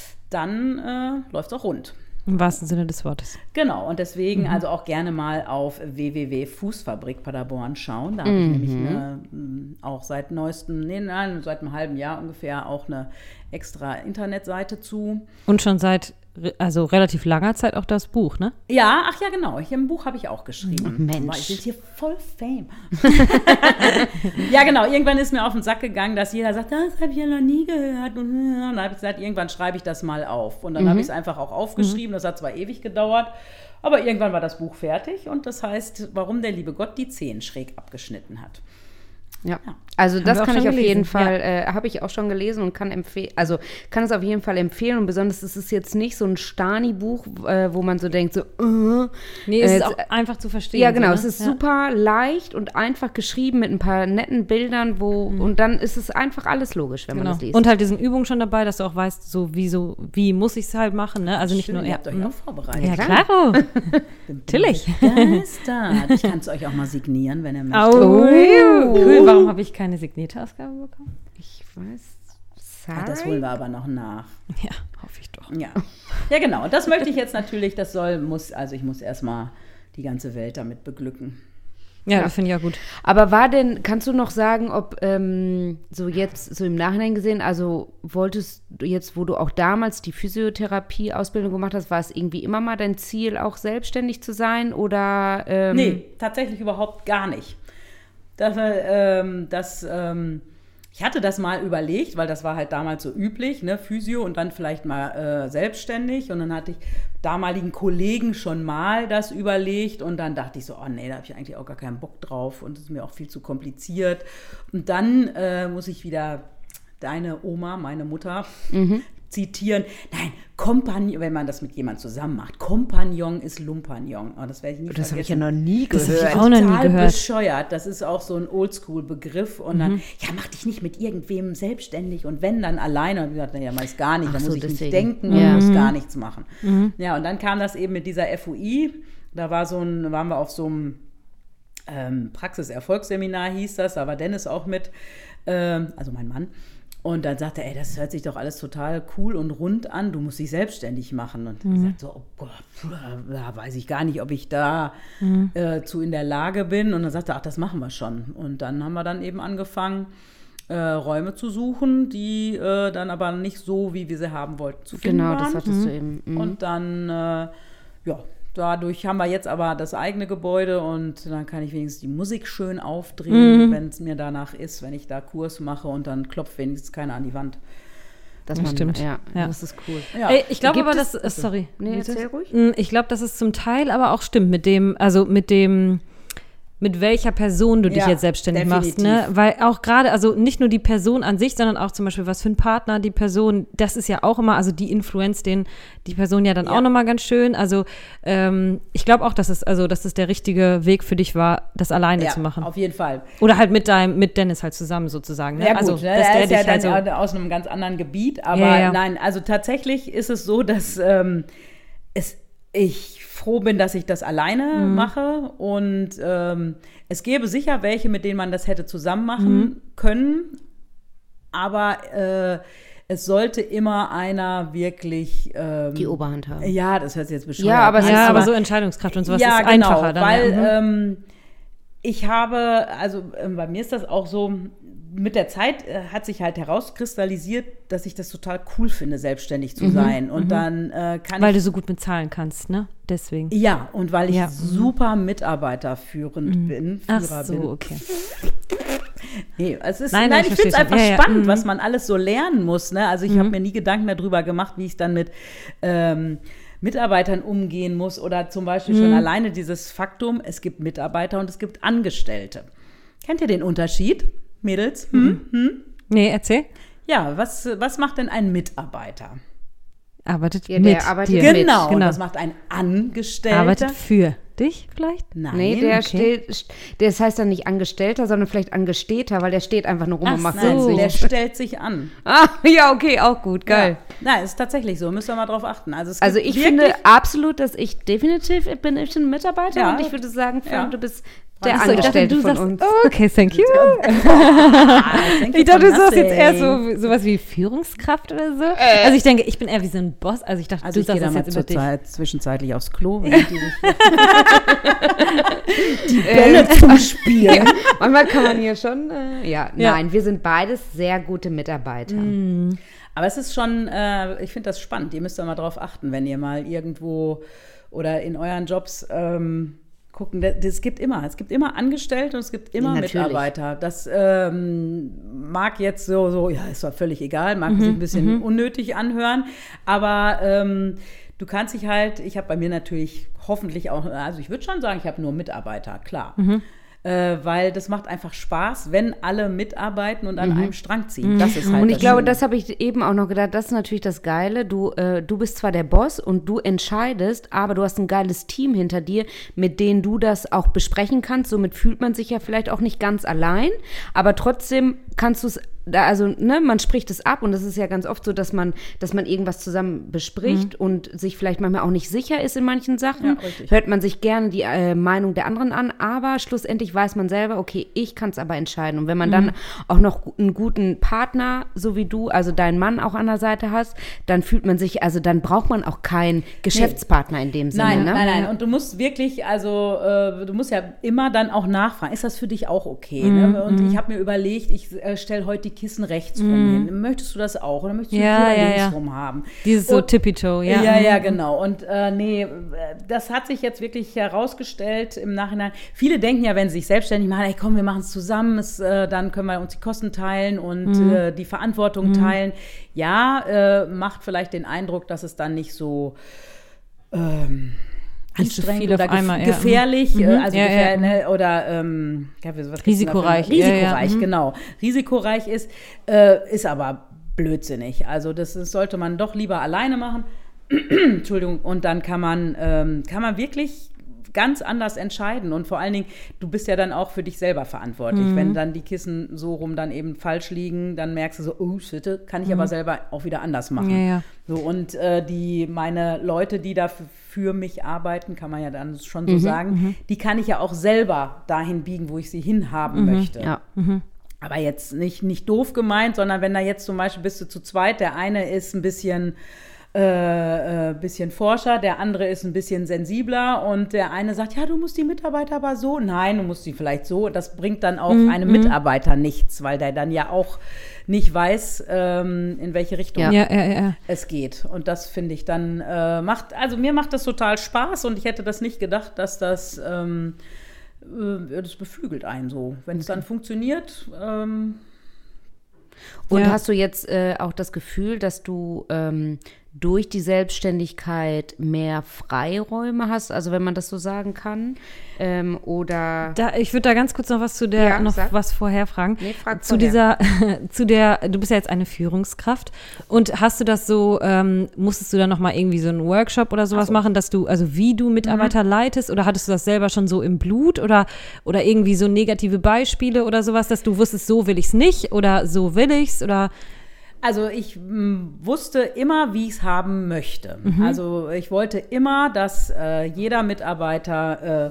dann läuft es auch rund. Im wahrsten Sinne des Wortes. Genau, und deswegen also auch gerne mal auf www.Fußfabrik Paderborn schauen. Da habe ich nämlich auch seit seit einem halben Jahr ungefähr auch eine extra Internetseite zu. Und schon seit also relativ langer Zeit auch das Buch, ne? Ja, ach ja, genau. Hier im Buch habe ich auch geschrieben. Mensch. Wir sind hier voll Fame. Ja, genau. Irgendwann ist mir auf den Sack gegangen, dass jeder sagt, das habe ich ja noch nie gehört. Und dann habe ich gesagt, irgendwann schreibe ich das mal auf. Und dann habe ich es einfach auch aufgeschrieben. Das hat zwar ewig gedauert, aber irgendwann war das Buch fertig. Und das heißt, warum der liebe Gott die Zehen schräg abgeschnitten hat. Ja, also das wir auch kann ich schon auf jeden gelesen, Fall, habe ich auch schon gelesen und kann es auf jeden Fall empfehlen und besonders ist es jetzt nicht so ein Stani-Buch, wo man so denkt, so, Nee, es ist auch einfach zu verstehen. ja, genau, so, es ne? ist super leicht und einfach geschrieben mit ein paar netten Bildern, und dann ist es einfach alles logisch, wenn man Genau. das liest. Und halt diesen Übungen schon dabei, dass du auch weißt, wie muss ich es halt machen, ne? Also nicht Schön, nur, ihr habt euch auch vorbereitet. ja, klaro. Natürlich. Begeistert. Ich kann es euch auch mal signieren, wenn ihr möchtet. Cool, warum habe ich keine signierte Ausgabe bekommen? Ich weiß, Ah, das holen wir aber noch nach. Ja, hoffe ich doch. Ja. Ja, genau. Und das möchte ich jetzt natürlich, also ich muss erstmal die ganze Welt damit beglücken. Ja, das finde ich auch gut. Aber kannst du noch sagen, ob so jetzt, so im Nachhinein gesehen, also wolltest du jetzt, wo du auch damals die Physiotherapie-Ausbildung gemacht hast, war es irgendwie immer mal dein Ziel, auch selbstständig zu sein oder? Nee, tatsächlich überhaupt gar nicht. Ich hatte das mal überlegt, weil das war halt damals so üblich, ne, Physio und dann vielleicht mal selbstständig. Und dann hatte ich damaligen Kollegen schon mal das überlegt und dann dachte ich so, oh nee, da habe ich eigentlich auch gar keinen Bock drauf und das ist mir auch viel zu kompliziert. Und dann muss ich wieder deine Oma, meine Mutter, zitieren. Nein, Kompagnon, wenn man das mit jemandem zusammen macht, Kompagnon ist Lumpagnon. Oh, das werde ich nie vergessen. Das habe ich ja noch nie Das gehört. habe ich auch noch nie Total gehört. bescheuert. Das ist auch so ein Oldschool-Begriff. Und dann, ja, mach dich nicht mit irgendwem selbstständig und wenn, dann alleine. Und ich dachte, ja, meist gar nicht. Ach Da so, muss ich deswegen. nicht denken Ja. und muss gar nichts machen. Ja, und dann kam das eben mit dieser FUI. Da waren wir auf so einem Praxiserfolgsseminar, hieß das. Da war Dennis auch mit, also mein Mann. Und dann sagte er, ey, das hört sich doch alles total cool und rund an, du musst dich selbstständig machen. Und ich sagte so, oh Gott, da weiß ich gar nicht, ob ich da zu in der Lage bin. Und dann sagte er, ach, das machen wir schon. Und dann haben wir dann eben angefangen, Räume zu suchen, die dann aber nicht so, wie wir sie haben wollten, zu finden Genau, waren. das hattest du eben. Und dann, ja, dadurch haben wir jetzt aber das eigene Gebäude und dann kann ich wenigstens die Musik schön aufdrehen, wenn es mir danach ist, wenn ich da Kurs mache und dann klopft wenigstens keiner an die Wand. Das stimmt. Ja, Ja. das ist cool. Ja. Ey, ich glaube Gibt aber, es- dass, sorry. Nee, erzähl ruhig. Ich glaube, dass es zum Teil aber auch stimmt mit welcher Person du dich Ja, jetzt selbstständig machst, ne? definitiv. Weil auch gerade, also nicht nur die Person an sich, sondern auch zum Beispiel, was für ein Partner die Person, das ist ja auch immer, also die Influenz die Person ja dann auch nochmal ganz schön. Also ich glaube auch, dass es der richtige Weg für dich war, das alleine Ja, zu machen. auf jeden Fall. Oder halt mit Dennis halt zusammen sozusagen. Ne? Ja gut, also, ne? dass Er der ist ja dich halt so, dann aus einem ganz anderen Gebiet, aber Ja. nein, also tatsächlich ist es so, dass ich froh bin, dass ich das alleine mache und es gäbe sicher welche, mit denen man das hätte zusammen machen können, aber es sollte immer einer wirklich Die Oberhand haben. ja, das hört sich jetzt bescheuert Ja, aber an, es ja, aber so Entscheidungskraft und sowas ja, ist genau, einfacher dann. weil ja. ich habe, also bei mir ist das auch so, mit der Zeit hat sich halt herauskristallisiert, dass ich das total cool finde, selbstständig zu sein. Und dann kann Weil ich du so gut bezahlen kannst, ne? Deswegen. ja, und weil ich Ja. super mitarbeiterführend bin. Ach Führer so, bin. okay. Nee, es ist, Nein, nein, ich ich finde es verstehe einfach schon. Ja, ja. spannend, was man alles so lernen muss. Ne? Also ich habe mir nie Gedanken darüber gemacht, wie ich dann mit Mitarbeitern umgehen muss. Oder zum Beispiel schon alleine dieses Faktum, es gibt Mitarbeiter und es gibt Angestellte. Kennt ihr den Unterschied, Mädels? Nee, erzähl. Ja, was macht denn ein Mitarbeiter? Arbeitet Ja, der mit arbeitet dir. mit. Genau, Genau. und was macht ein Angestellter? Arbeitet für dich vielleicht? Nein, Nee, der okay. das heißt dann nicht Angestellter, sondern vielleicht Angestellter, weil der steht einfach nur rum Ach und macht Nein, so. der stellt sich an. Ah, ja, okay, auch gut, geil. Ja. Nein, ist tatsächlich so. Müsst ihr mal drauf achten. Also, es Also gibt ich wirklich- finde absolut, dass ich definitiv bin ich ein Mitarbeiter Ja. und ich würde sagen, Frank, Ja. du bist Der Ach so, ich dachte, Angestellte du von sagst, uns. okay, thank you. Ich dachte, du sagst jetzt eher sowas wie Führungskraft oder so. Also ich denke, ich bin eher wie so ein Boss. Also ich dachte, Also du ich gehe sagst da das mal jetzt über dich. zwischenzeitlich aufs Klo, wenn die Bälle zuspielen. Manchmal kann man hier schon, nein, wir sind beides sehr gute Mitarbeiter. Aber es ist schon, ich finde das spannend. Ihr müsst da mal drauf achten, wenn ihr mal irgendwo oder in euren Jobs gucken. Es gibt immer Angestellte und es gibt immer Natürlich. Mitarbeiter. Das mag jetzt so, ja, ist doch völlig egal, mag sich ein bisschen unnötig anhören, aber du kannst dich halt, ich habe bei mir natürlich hoffentlich auch, also ich würde schon sagen, ich habe nur Mitarbeiter, klar. Weil das macht einfach Spaß, wenn alle mitarbeiten und an einem Strang ziehen. Das ist halt Und ich das glaube, Schöne. das habe ich eben auch noch gedacht, das ist natürlich das Geile. Du bist zwar der Boss und du entscheidest, aber du hast ein geiles Team hinter dir, mit denen du das auch besprechen kannst. Somit fühlt man sich ja vielleicht auch nicht ganz allein, aber trotzdem kannst du es, also ne, man spricht es ab und es ist ja ganz oft so, dass man irgendwas zusammen bespricht und sich vielleicht manchmal auch nicht sicher ist in manchen Sachen. Ja, richtig. Hört man sich gerne die Meinung der anderen an, aber schlussendlich weiß man selber, okay, ich kann es aber entscheiden. Und wenn man dann auch noch einen guten Partner, so wie du, also deinen Mann auch an der Seite hast, dann fühlt man sich, also dann braucht man auch keinen Geschäftspartner in dem Sinne. Nein, ne? nein. Und du musst wirklich, also du musst ja immer dann auch nachfragen, ist das für dich auch okay? Ne? Und ich habe mir überlegt, ich stelle heute die Kissen rechts rum hin. Möchtest du das auch? Oder möchtest du Ja, die ja, links ja. rum haben? Dieses so Und- Tippy-Toe, ja. Ja, genau. Und das hat sich jetzt wirklich herausgestellt im Nachhinein. Viele denken ja, wenn sie sich selbstständig machen, ey, komm, wir machen es zusammen, dann können wir uns die Kosten teilen und die Verantwortung teilen. Ja, macht vielleicht den Eindruck, dass es dann nicht so Nicht so anstrengend viel auf oder einmal, ja. gefährlich, also Ja, ja. ne, oder was gibt's denn da für- Risikoreich. Risikoreich, Ja, ja. genau. Risikoreich ist aber blödsinnig. Also das sollte man doch lieber alleine machen. Entschuldigung. Und dann kann man wirklich ganz anders entscheiden. Und vor allen Dingen, du bist ja dann auch für dich selber verantwortlich. Wenn dann die Kissen so rum dann eben falsch liegen, dann merkst du so, oh, shit, kann ich aber selber auch wieder anders machen. Ja, ja. So, und meine Leute, die da für mich arbeiten, kann man ja dann schon so sagen, die kann ich ja auch selber dahin biegen, wo ich sie hinhaben möchte. Ja. Aber jetzt nicht doof gemeint, sondern wenn da jetzt zum Beispiel bist du zu zweit, der eine ist ein bisschen Forscher, der andere ist ein bisschen sensibler und der eine sagt, ja, du musst die Mitarbeiter aber so. Nein, du musst die vielleicht so. Das bringt dann auch einem Mitarbeiter nichts, weil der dann ja auch nicht weiß, in welche Richtung Ja. es geht. Und das finde ich dann mir macht das total Spaß und ich hätte das nicht gedacht, dass das beflügelt einen so. Wenn es dann funktioniert, Und Ja. hast du jetzt auch das Gefühl, dass du durch die Selbstständigkeit mehr Freiräume hast, also wenn man das so sagen kann, oder Ich würde da ganz kurz noch was zu der, Ja, noch sag. was vorher fragen. Nee, frag zu vorher. du bist ja jetzt eine Führungskraft und hast du das so, musstest du da noch mal irgendwie so einen Workshop oder sowas machen, dass du, also wie du Mitarbeiter leitest oder hattest du das selber schon so im Blut oder irgendwie so negative Beispiele oder sowas, dass du wusstest, so will ich's nicht oder so will ich's oder Also ich wusste immer, wie ich es haben möchte. Also ich wollte immer, dass jeder Mitarbeiter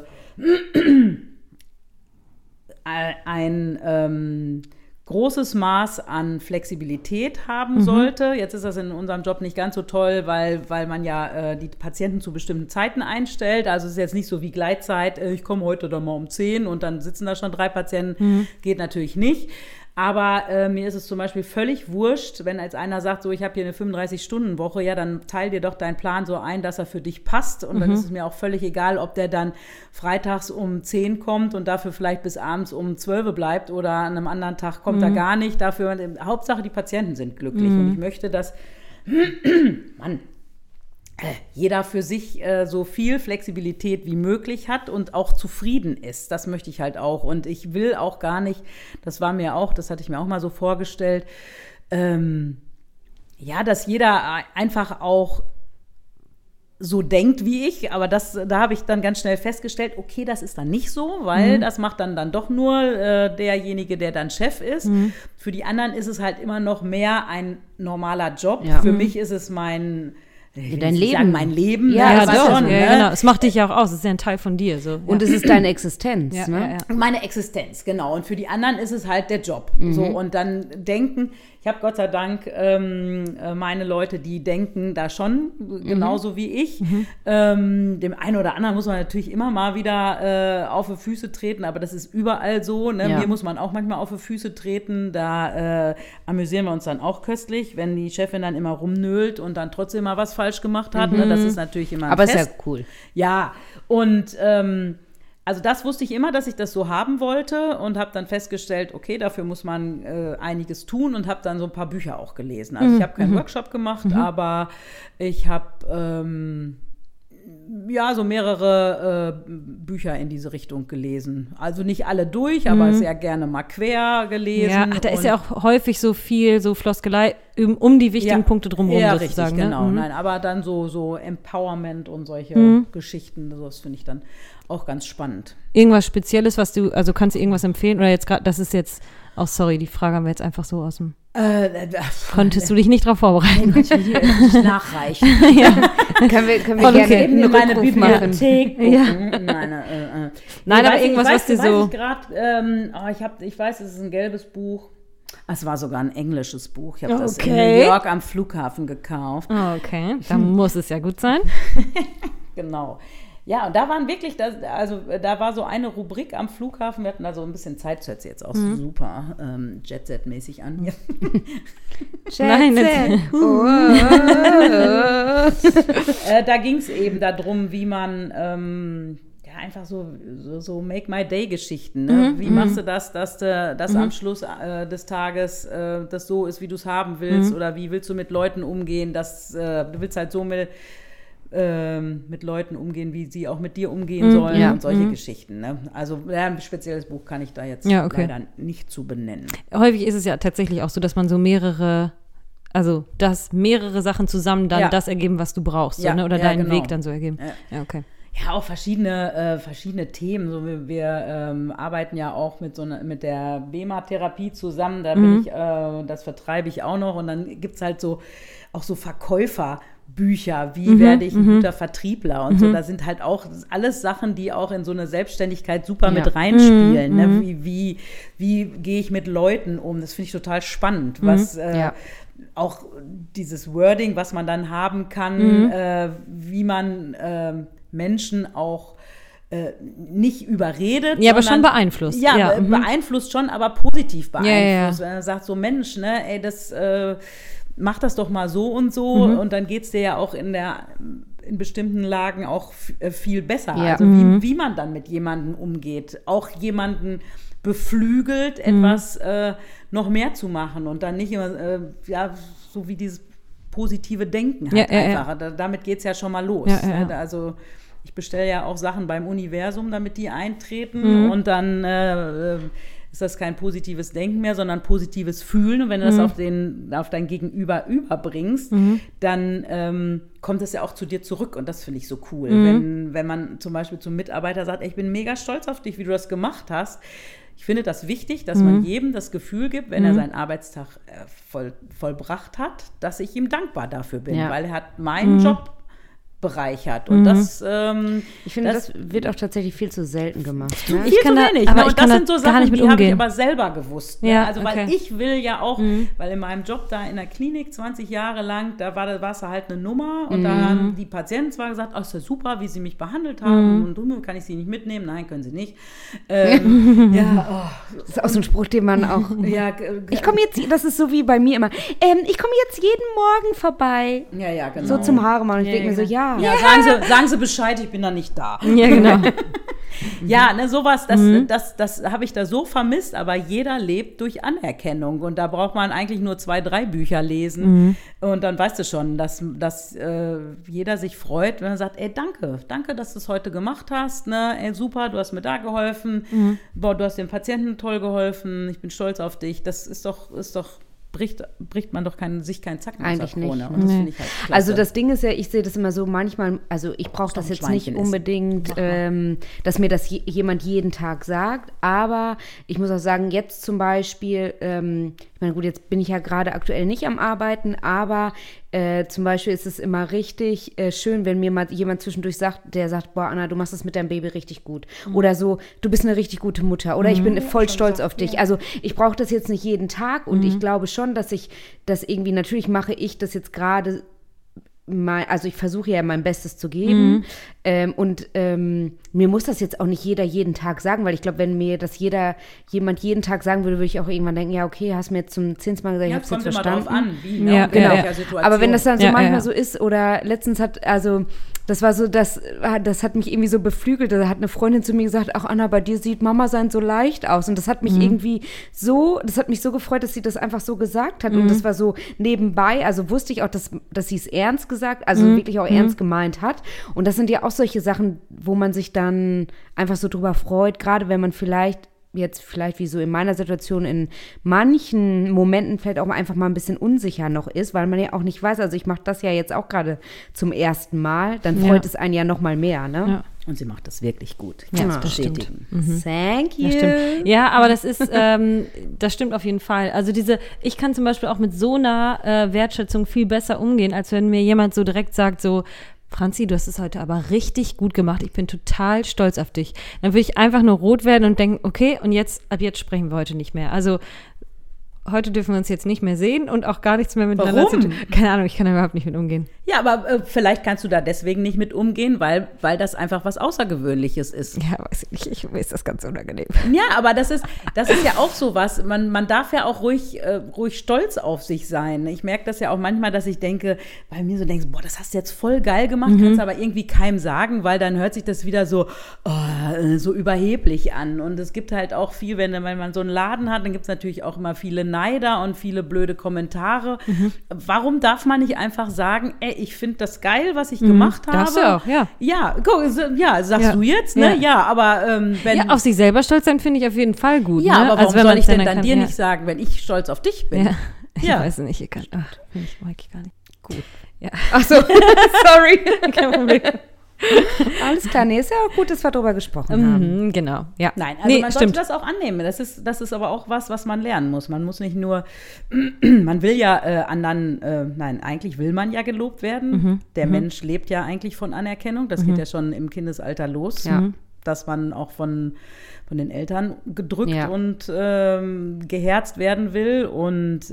ein großes Maß an Flexibilität haben sollte. Jetzt ist das in unserem Job nicht ganz so toll, weil man ja die Patienten zu bestimmten Zeiten einstellt. Also es ist jetzt nicht so wie Gleitzeit, ich komme heute dann mal um 10 und dann sitzen da schon 3 Patienten. Geht natürlich nicht. Aber mir ist es zum Beispiel völlig wurscht, wenn als einer sagt, so ich habe hier eine 35-Stunden-Woche, ja, dann teil dir doch deinen Plan so ein, dass er für dich passt. Und dann ist es mir auch völlig egal, ob der dann freitags um 10 kommt und dafür vielleicht bis abends um 12 bleibt oder an einem anderen Tag kommt er gar nicht. Dafür, Hauptsache die Patienten sind glücklich. Und ich möchte, dass jeder für sich so viel Flexibilität wie möglich hat und auch zufrieden ist. Das möchte ich halt auch. Und ich will auch gar nicht, das hatte ich mir auch mal so vorgestellt, dass jeder einfach auch so denkt wie ich, aber da habe ich dann ganz schnell festgestellt, okay, das ist dann nicht so, weil das macht dann doch nur derjenige, der dann Chef ist. Für die anderen ist es halt immer noch mehr ein normaler Job. Ja. Für mich ist es mein ich will Dein jetzt nicht Leben. sagen, mein Leben. Ja, Ja, aber doch, schon, ja, ne? genau. Es macht dich ja auch aus. Es ist ja ein Teil von dir. So. Und es ist deine Existenz, Ja, ne? ja, ja. Meine Existenz, genau. Und für die anderen ist es halt der Job. Mhm. So, und dann denken, ich habe Gott sei Dank meine Leute, die denken da schon genauso wie ich. Dem einen oder anderen muss man natürlich immer mal wieder auf die Füße treten, aber das ist überall so. Ne? Ja. Mir muss man auch manchmal auf die Füße treten. Da amüsieren wir uns dann auch köstlich, wenn die Chefin dann immer rumnölt und dann trotzdem mal was falsch gemacht hat. Ne? Das ist natürlich immer ein Aber ist ja Fest. cool. Ja, und also das wusste ich immer, dass ich das so haben wollte und habe dann festgestellt, okay, dafür muss man einiges tun und habe dann so ein paar Bücher auch gelesen. Also ich habe keinen Workshop gemacht, aber ich habe ja, so mehrere Bücher in diese Richtung gelesen. Also nicht alle durch, aber sehr gerne mal quer gelesen. Ja, ach, da ist ja auch häufig so viel, so Floskelei um die wichtigen Punkte drumherum ja, sozusagen. richtig, Ne? genau. Mhm. Nein, aber dann so Empowerment und solche Geschichten, das finde ich dann auch ganz spannend. Irgendwas Spezielles, was du, also kannst du irgendwas empfehlen? Oder jetzt gerade, das ist jetzt, sorry, die Frage haben wir jetzt einfach so aus dem, konntest du dich nicht drauf vorbereiten? Ich will hier nicht nachreichen. Können wir Voll gerne okay. einen in meine Rückruf machen. Bibliothek gucken. Nein, aber weiß ich- irgendwas, was dir so. Ich weiß, es ist ein gelbes Buch. Es war sogar ein englisches Buch. Ich habe das in Okay. New York am Flughafen gekauft. Oh, okay, dann muss es ja gut sein. Genau. Ja, und da waren wirklich, da war so eine Rubrik am Flughafen, wir hatten da so ein bisschen Zeit, das hört sich jetzt auch super Jet-Set-mäßig an hier. Nein, Da ging es eben darum, wie man einfach so Make-My-Day-Geschichten. Ne? Wie machst du das, dass das am Schluss des Tages das so ist, wie du es haben willst? Oder wie willst du mit Leuten umgehen? Du willst halt so mit Leuten umgehen, wie sie auch mit dir umgehen sollen ja. und solche Geschichten. Ne? Also ein spezielles Buch kann ich da jetzt Ja, okay. leider nicht zu benennen. Häufig ist es ja tatsächlich auch so, dass man so mehrere Sachen zusammen dann Ja. das ergeben, was du brauchst. Ja, so, ne? Oder ja, deinen genau. Weg dann so ergeben. Ja, okay. Ja, auch verschiedene Themen. So, wir arbeiten ja auch mit der BEMA-Therapie zusammen. Da bin ich, das vertreibe ich auch noch. Und dann gibt es halt auch so Verkäuferbücher. Wie werde ich ein guter Vertriebler? Und so, da sind halt auch alles Sachen, die auch in so eine Selbstständigkeit super mit reinspielen. Ne? Wie gehe ich mit Leuten um? Das finde ich total spannend. Was auch dieses Wording, was man dann haben kann, wie man Menschen auch nicht überredet. Ja, aber schon sondern- beeinflusst. Ja, Ja, beeinflusst schon, aber positiv beeinflusst. Ja. Wenn er sagt, so Mensch, ne, ey, mach das doch mal so und so und dann geht es dir ja auch in bestimmten Lagen auch viel besser. Ja. Also wie man dann mit jemandem umgeht. Auch jemanden beflügelt, etwas noch mehr zu machen und dann nicht immer, so wie dieses positive Denken halt einfach. Damit geht es ja schon mal los. Ja. Ne? Also ich bestelle ja auch Sachen beim Universum, damit die eintreten und dann ist das kein positives Denken mehr, sondern positives Fühlen. Und wenn du das auf dein Gegenüber überbringst, dann kommt es ja auch zu dir zurück. Und das finde ich so cool. Wenn man zum Beispiel zum Mitarbeiter sagt, ey, ich bin mega stolz auf dich, wie du das gemacht hast. Ich finde das wichtig, dass man jedem das Gefühl gibt, wenn er seinen Arbeitstag vollbracht hat, dass ich ihm dankbar dafür bin, weil er hat meinen Job bereichert. Und das Ich finde, das wird auch tatsächlich viel zu selten gemacht. Ne? Ich kann da- wenig. aber Ne? ich Und kann das da sind so gar Sachen, nicht mit die habe ich umgehen. aber selber gewusst. Ne? Ja, Also, weil okay. ich will ja auch, weil in meinem Job da in der Klinik 20 Jahre lang, da war es halt eine Nummer und da haben die Patienten zwar gesagt, oh, ist ja super, wie sie mich behandelt haben und kann ich sie nicht mitnehmen? Nein, können sie nicht. Das ist auch so ein Spruch, den man auch. Ich komme jetzt, das ist so wie bei mir immer, ich komme jetzt jeden Morgen vorbei. Ja, genau. So zum Haare machen. Und ich denke mir so, ja. Ja, sagen Sie Bescheid, ich bin da nicht da. Ja, genau. Ja, ne, sowas, das habe ich da so vermisst, aber jeder lebt durch Anerkennung und da braucht man eigentlich nur 2, 3 Bücher lesen und dann weißt du schon, dass jeder sich freut, wenn er sagt, ey, danke, dass du es heute gemacht hast, ne, ey, super, du hast mir da geholfen, boah, du hast dem Patienten toll geholfen, ich bin stolz auf dich, das ist doch bricht man doch sich keinen Zacken aus Eigentlich der Krone. nicht. Und das finde ich halt klasse. Also das Ding ist ja, ich sehe das immer so manchmal, also ich brauche das ein jetzt nicht Schweinchen essen. unbedingt, dass mir das jemand jeden Tag sagt, aber ich muss auch sagen, jetzt zum Beispiel, ich meine, gut, jetzt bin ich ja gerade aktuell nicht am Arbeiten, aber Zum Beispiel ist es immer richtig schön, wenn mir mal jemand zwischendurch sagt, der sagt, boah, Anna, du machst das mit deinem Baby richtig gut. Oder so, du bist eine richtig gute Mutter. Oder ich bin voll stolz auf dich. Also ich brauche das jetzt nicht jeden Tag und ich glaube schon, dass ich das irgendwie, natürlich mache ich das jetzt gerade, also ich versuche ja mein Bestes zu geben und mir muss das jetzt auch nicht jeder jeden Tag sagen, weil ich glaube, wenn mir das jemand jeden Tag sagen würde, würde ich auch irgendwann denken, ja okay, hast mir jetzt zum 10. Mal gesagt, ich hab's jetzt verstanden. Drauf an, wie, Ja, in welcher genau. Situation. Aber wenn das dann so manchmal so ist oder letztens das war so, das hat mich irgendwie so beflügelt. Da hat eine Freundin zu mir gesagt, ach Anna, bei dir sieht Mama sein so leicht aus. Und das hat mich irgendwie das hat mich so gefreut, dass sie das einfach so gesagt hat. Und das war so nebenbei, also wusste ich auch, dass sie es ernst gesagt, also wirklich auch ernst gemeint hat. Und das sind ja auch solche Sachen, wo man sich dann einfach so drüber freut, gerade wenn man vielleicht wie so in meiner Situation in manchen Momenten vielleicht auch einfach mal ein bisschen unsicher noch ist, weil man ja auch nicht weiß, also ich mache das ja jetzt auch gerade zum ersten Mal, dann freut es einen ja noch mal mehr, ne? Ja. Und sie macht das wirklich gut. Ich Ja, kann's das bestätigen. Thank you. Das stimmt. Ja, aber das ist, das stimmt auf jeden Fall. Also ich kann zum Beispiel auch mit so einer Wertschätzung viel besser umgehen, als wenn mir jemand so direkt sagt, so, Franzi, du hast es heute aber richtig gut gemacht. Ich bin total stolz auf dich. Dann würde ich einfach nur rot werden und denken, okay, und ab jetzt sprechen wir heute nicht mehr. Also heute dürfen wir uns jetzt nicht mehr sehen und auch gar nichts mehr miteinander zu tun. Keine Ahnung, ich kann da überhaupt nicht mit umgehen. Ja, aber vielleicht kannst du da deswegen nicht mit umgehen, weil das einfach was Außergewöhnliches ist. Ja, weiß ich nicht. Mir ist das ganz unangenehm. Ja, aber das ist ja auch so was. Man darf ja auch ruhig stolz auf sich sein. Ich merke das ja auch manchmal, dass ich denke, bei mir so denkst, boah, das hast du jetzt voll geil gemacht, kannst aber irgendwie keinem sagen, weil dann hört sich das wieder so überheblich an. Und es gibt halt auch viel, wenn man so einen Laden hat, dann gibt es natürlich auch immer viele Neider und viele blöde Kommentare. Warum darf man nicht einfach sagen, ey, ich finde das geil, was ich gemacht habe? Darfst du auch, ja. Ja, sagst du jetzt, ne? Ja, aber wenn... Ja, auf sich selber stolz sein finde ich auf jeden Fall gut. Ja, ne? aber warum also, wenn soll man's ich denn dann dann dir kann, nicht sagen, wenn ich stolz auf dich bin? Ja. Ich Ja. weiß nicht, ich kann. Mag ich gar nicht. Gut. Ja. Ach so, sorry. Kein Problem. Alles klar, nee, ist ja auch gut, dass wir darüber gesprochen haben. Genau, ja. Nein, also man sollte stimmt. das auch annehmen. Das ist aber auch was man lernen muss. Man muss nicht nur, man will ja eigentlich will man ja gelobt werden. Der Mensch lebt ja eigentlich von Anerkennung. Das geht ja schon im Kindesalter los. Ja. Dass man auch von den Eltern gedrückt Ja. und geherzt werden will. Und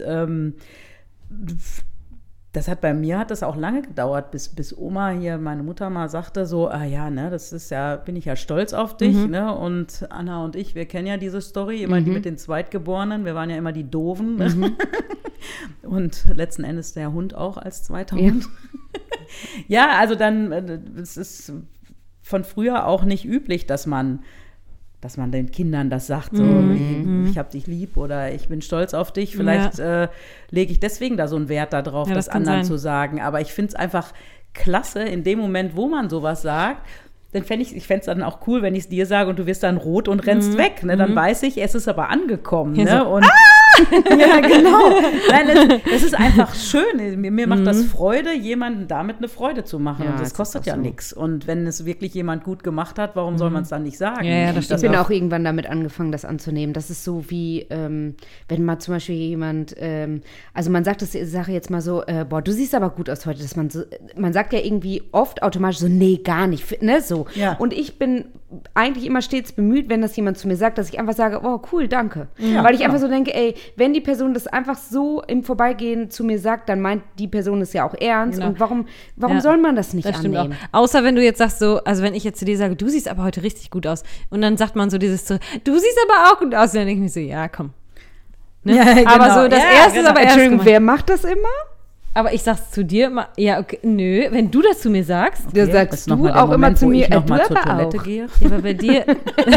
hat das auch lange gedauert, bis Oma hier, meine Mutter mal sagte so, das ist ja, bin ich ja stolz auf dich, ne? Und Anna und ich, wir kennen ja diese Story, immer die mit den Zweitgeborenen, wir waren ja immer die Doofen. Ne? Und letzten Endes der Hund auch als zweiter Hund. Ja, also dann, es ist von früher auch nicht üblich, dass man den Kindern das sagt, so, ich hab dich lieb oder ich bin stolz auf dich. Vielleicht lege ich deswegen da so einen Wert darauf, Ja, das das kann anderen sein. zu sagen. Aber ich finde es einfach klasse, in dem Moment, wo man sowas sagt, dann fände ich es dann auch cool, wenn ich es dir sage und du wirst dann rot und rennst weg. Ne? Dann weiß ich, es ist aber angekommen. Ja, Ne? so, Und ja, genau. Nein, das ist einfach schön. Mir macht das Freude, jemandem damit eine Freude zu machen. Ja, und das das kostet ist ja auch so. nichts. Und wenn es wirklich jemand gut gemacht hat, warum soll man es dann nicht sagen? Ja, das Und stimmt. Ich bin auch irgendwann damit angefangen, das anzunehmen. Das ist so wie, wenn mal zum Beispiel jemand, also man sagt das, ich sage jetzt mal so, boah, du siehst aber gut aus heute, dass man sagt ja irgendwie oft automatisch so, nee, gar nicht, ne, so. Ja. Und ich bin eigentlich immer stets bemüht, wenn das jemand zu mir sagt, dass ich einfach sage, oh, cool, danke. Ja, Weil ich klar. einfach so denke, ey, wenn die Person das einfach so im Vorbeigehen zu mir sagt, dann meint die Person es ja auch ernst. Genau. Und warum Ja. soll man das nicht Das stimmt auch. annehmen? Außer wenn du jetzt sagst so, also wenn ich jetzt zu dir sage, du siehst aber heute richtig gut aus. Und dann sagt man so dieses so, du siehst aber auch gut aus. Und dann denke ich mir so, ja, komm. Ne? Ja, genau. Aber so, das Ja, erste ist genau. aber erst Entschuldigung, gemacht. wer macht das immer? Aber ich sag's zu dir immer, ja, okay, nö, wenn du das zu mir sagst. Da das sagst ist noch du mal der auch immer Moment, zu wo mir, ich noch du mal zur aber Toilette auch. gehe. Ja, aber bei dir.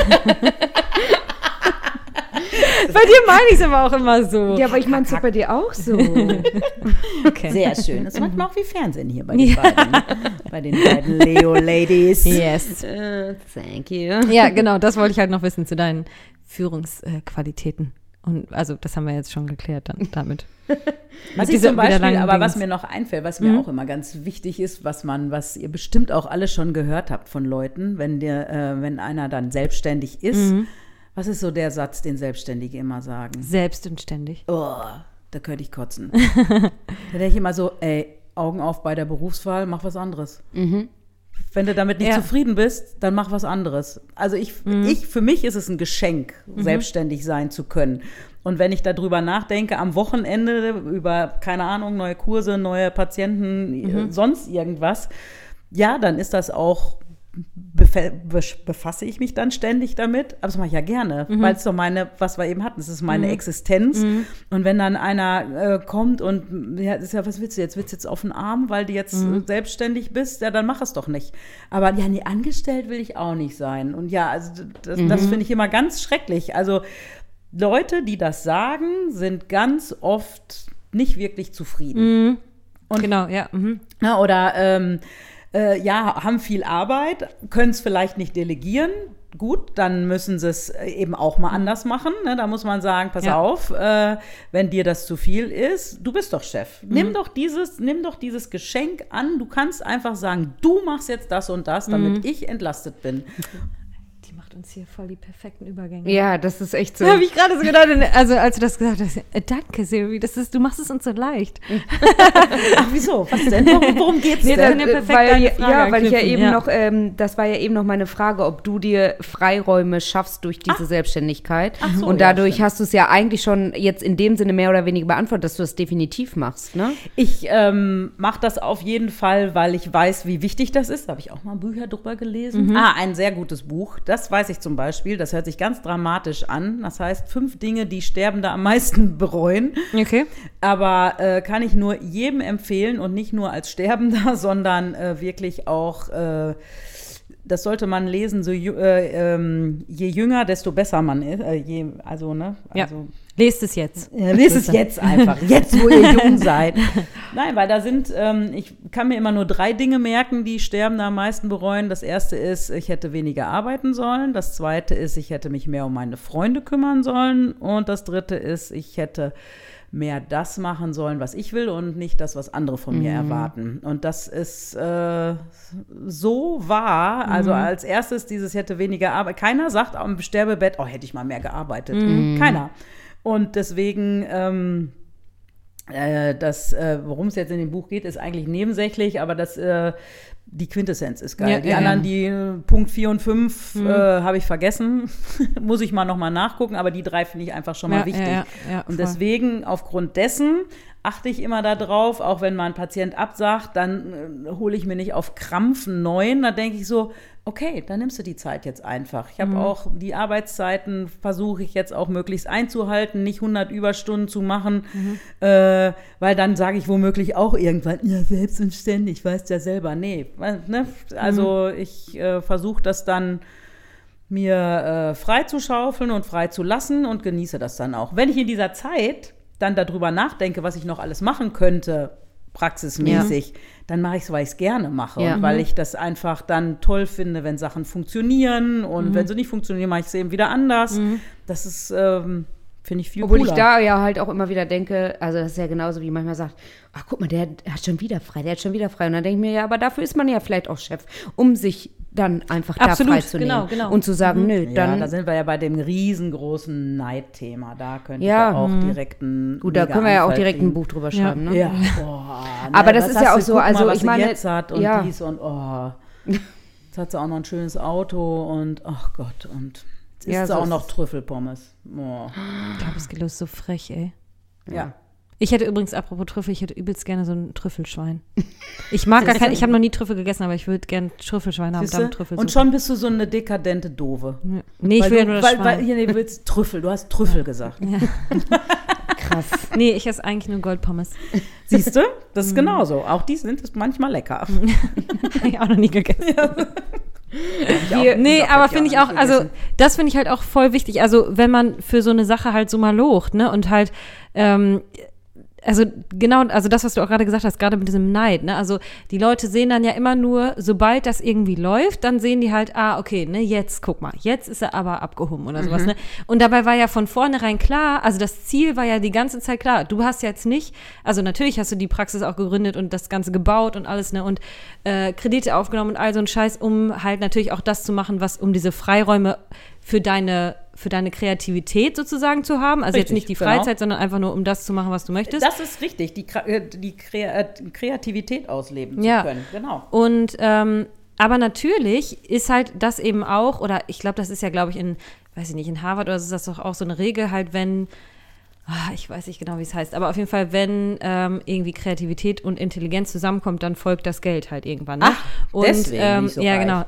Bei dir meine ich es aber auch immer so. Ja, aber ich meine es doch bei dir auch so. Okay. Sehr schön. Das ist manchmal auch wie Fernsehen hier bei den beiden. Bei den beiden Leo-Ladies. Yes. Thank you. Ja, genau, das wollte ich halt noch wissen zu deinen Führungsqualitäten. Und also, das haben wir jetzt schon geklärt dann damit. Was Mit ich dieser zum Beispiel, widerlangen aber was Dings. mir noch einfällt, was mir auch immer ganz wichtig ist, was ihr bestimmt auch alle schon gehört habt von Leuten, wenn einer dann selbstständig ist, was ist so der Satz, den Selbstständige immer sagen? Selbst und ständig. Oh, da könnte ich kotzen. Da denke ich immer so, ey, Augen auf bei der Berufswahl, mach was anderes. Wenn du damit nicht zufrieden bist, dann mach was anderes. Also für mich ist es ein Geschenk, selbstständig sein zu können. Und wenn ich darüber nachdenke, am Wochenende über, keine Ahnung, neue Kurse, neue Patienten, sonst irgendwas, ja, dann ist das auch, befasse ich mich dann ständig damit, aber das mache ich ja gerne, weil es doch was wir eben hatten, es ist meine Existenz. Und wenn dann einer kommt und was willst du jetzt? Willst du jetzt auf den Arm, weil du jetzt selbstständig bist? Ja, dann mach es doch nicht. Aber ja, nee, angestellt will ich auch nicht sein. Und ja, also das finde ich immer ganz schrecklich. Also Leute, die das sagen, sind ganz oft nicht wirklich zufrieden. Und, genau, ja. Ja, oder haben viel Arbeit, können es vielleicht nicht delegieren. Gut, dann müssen sie es eben auch mal anders machen. Ne? Da muss man sagen, pass auf, wenn dir das zu viel ist, du bist doch Chef. Nimm doch dieses Geschenk an. Du kannst einfach sagen, du machst jetzt das und das, damit ich entlastet bin. Die macht uns hier voll die perfekten Übergänge. Ja, das ist echt so. Da habe ich gerade so gedacht, also als du das gesagt hast, danke Silvi, du machst es uns so leicht. Ach, wieso? Was denn? Worum geht's denn? Dann ja perfekt weil ich ja eben noch, das war ja eben noch meine Frage, ob du dir Freiräume schaffst durch diese Selbstständigkeit. Ach so, und dadurch hast du es ja eigentlich schon jetzt in dem Sinne mehr oder weniger beantwortet, dass du das definitiv machst, ne? Ich mache das auf jeden Fall, weil ich weiß, wie wichtig das ist. Da habe ich auch mal Bücher drüber gelesen. Ein sehr gutes Buch. Das weiß ich zum Beispiel. Das hört sich ganz dramatisch an. Das heißt, 5 Dinge, die Sterbende am meisten bereuen. Okay. Aber kann ich nur jedem empfehlen und nicht nur als Sterbender, sondern wirklich auch, das sollte man lesen, so je jünger, desto besser man ist. Lest es jetzt. Lest es jetzt einfach. Jetzt, wo ihr jung seid. Nein, weil da sind, ich kann mir immer nur 3 Dinge merken, die Sterbende am meisten bereuen. Das erste ist, ich hätte weniger arbeiten sollen. Das zweite ist, ich hätte mich mehr um meine Freunde kümmern sollen. Und das dritte ist, ich hätte mehr das machen sollen, was ich will und nicht das, was andere von mir erwarten. Und das ist so wahr. Also als erstes dieses hätte weniger Arbeit. Keiner sagt am Sterbebett, oh, hätte ich mal mehr gearbeitet. Keiner. Und deswegen, worum es jetzt in dem Buch geht, ist eigentlich nebensächlich, aber die Quintessenz ist geil. Die anderen, die Punkt 4 und 5 habe ich vergessen. Muss ich mal nochmal nachgucken, aber die 3 finde ich einfach schon mal wichtig. Und deswegen, aufgrund dessen, achte ich immer darauf, auch wenn mal ein Patient absagt, dann hole ich mir nicht auf Krampf einen neuen. Da denke ich so, okay, dann nimmst du die Zeit jetzt einfach. Ich habe auch die Arbeitszeiten, versuche ich jetzt auch möglichst einzuhalten, nicht 100 Überstunden zu machen, weil dann sage ich womöglich auch irgendwann, ja, selbst und ständig, weißt ja selber, nee. Ne? Also ich versuche das dann mir frei zu schaufeln und frei zu lassen und genieße das dann auch. Wenn ich in dieser Zeit dann darüber nachdenke, was ich noch alles machen könnte, praxismäßig, dann mache ich es, weil ich es gerne mache und weil ich das einfach dann toll finde, wenn Sachen funktionieren und wenn sie nicht funktionieren, mache ich es eben wieder anders. Das ist, finde ich, viel Obwohl cooler. ich da ja halt auch immer wieder denke, also das ist ja genauso, wie manchmal sagt, ach guck mal, der hat schon wieder frei. Und dann denke ich mir, ja, aber dafür ist man ja vielleicht auch Chef, um sich dann einfach da freizunehmen. Genau. Und zu sagen, nö, dann. Ja, da sind wir ja bei dem riesengroßen Neidthema. Da könnte ich ja auch direkt ein Gut, da können wir ja auch direkt ein Buch drüber schreiben, ne? Ja. Boah, aber das ist ja auch so, guck also mal, was ich meine, sie jetzt hat und dies und jetzt hat sie auch noch ein schönes Auto und ach Gott, und jetzt isst sie auch noch Trüffelpommes. Oh. Ich glaube, es geht los so frech, ey. Ja. Ich hätte übrigens, apropos Trüffel, ich hätte übelst gerne so ein Trüffelschwein. Ich mag gar kein, ich habe noch nie Trüffel gegessen, aber ich würde gerne Trüffelschwein haben. Dann Trüffel und schon bist du so eine dekadente Dove. Nee, ich will ja nur das Schwein. Du willst Trüffel, du hast Trüffel gesagt. Ja. Krass. Nee, ich esse eigentlich nur Goldpommes. Siehst du? Das ist genauso. Auch die sind manchmal lecker. Habe ich auch noch nie gegessen. Nee, aber finde ich auch, also das finde ich halt auch voll wichtig. Also wenn man für so eine Sache halt so mal locht, ne, und halt also genau, also das, was du auch gerade gesagt hast, gerade mit diesem Neid, ne, also die Leute sehen dann ja immer nur, sobald das irgendwie läuft, dann sehen die halt, okay, ne, jetzt, guck mal, jetzt ist er aber abgehoben oder sowas, ne, und dabei war ja von vornherein klar, also das Ziel war ja die ganze Zeit klar, du hast jetzt nicht, also natürlich hast du die Praxis auch gegründet und das Ganze gebaut und alles, ne, und Kredite aufgenommen und all so ein Scheiß, um halt natürlich auch das zu machen, was um diese Freiräume für deine für deine Kreativität sozusagen zu haben. Also Richtig, jetzt nicht die Freizeit, sondern einfach nur, um das zu machen, was du möchtest. Das ist richtig, die Kreativität ausleben zu können. Genau. Und aber natürlich ist halt das eben auch, oder ich glaube, das ist ja, glaube ich, weiß ich nicht, in Harvard oder so ist das doch auch so eine Regel, halt, wenn, ich weiß nicht genau, wie es heißt, aber auf jeden Fall, wenn irgendwie Kreativität und Intelligenz zusammenkommt, dann folgt das Geld halt irgendwann. Ne? Ach, deswegen nicht so ja, reich. genau.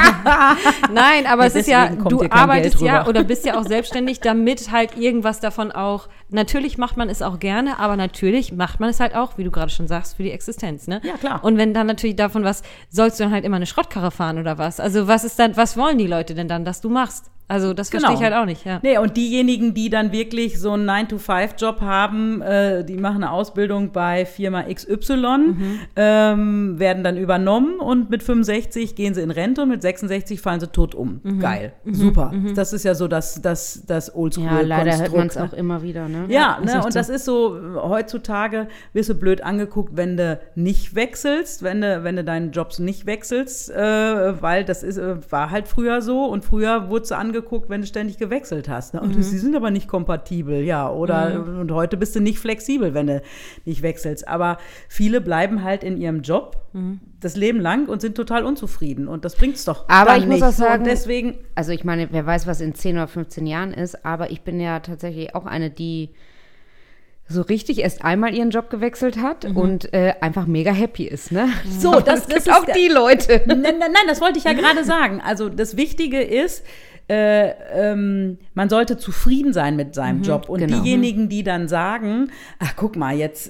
Nein, aber es ist ja, deswegen kommt du hier kein arbeitest Geld ja rüber. oder bist ja auch selbstständig, damit halt irgendwas davon auch, natürlich macht man es auch gerne, aber natürlich macht man es halt auch, wie du gerade schon sagst, für die Existenz, ne? Ja, klar. Und wenn dann natürlich davon was, sollst du dann halt immer eine Schrottkarre fahren oder was? Also was wollen die Leute denn dann, dass du machst? Also das verstehe ich halt auch nicht, ja. Nee, und diejenigen, die dann wirklich so einen 9-to-5-Job haben, die machen eine Ausbildung bei Firma XY, werden dann übernommen und mit 65 gehen sie in Rente und mit 66 fallen sie tot um. Geil, super. Das ist ja so das Oldschool-Konstrukt. Ja, leider hört man es ne? auch immer wieder, ne? Ja, ist ne? echt Und so. das ist so, heutzutage wirst du blöd angeguckt, wenn du nicht wechselst, wenn du deinen Jobs nicht wechselst, weil das war halt früher so und früher wurdest du angeguckt, wenn du ständig gewechselt hast. Ne? Und sie sind aber nicht kompatibel, ja, oder und heute bist du nicht flexibel, wenn du nicht wechselst. Aber viele bleiben halt in ihrem Job das Leben lang und sind total unzufrieden und das bringt's doch Aber dann ich muss nicht. auch sagen, und deswegen also ich meine, wer weiß, was in 10 oder 15 Jahren ist, aber ich bin ja tatsächlich auch eine, die so richtig erst einmal ihren Job gewechselt hat und einfach mega happy ist, ne? So, das gibt ist auch die Leute. Nein, das wollte ich ja gerade sagen. Also das Wichtige ist, man sollte zufrieden sein mit seinem Job. Und genau. diejenigen, die dann sagen, ach guck mal, jetzt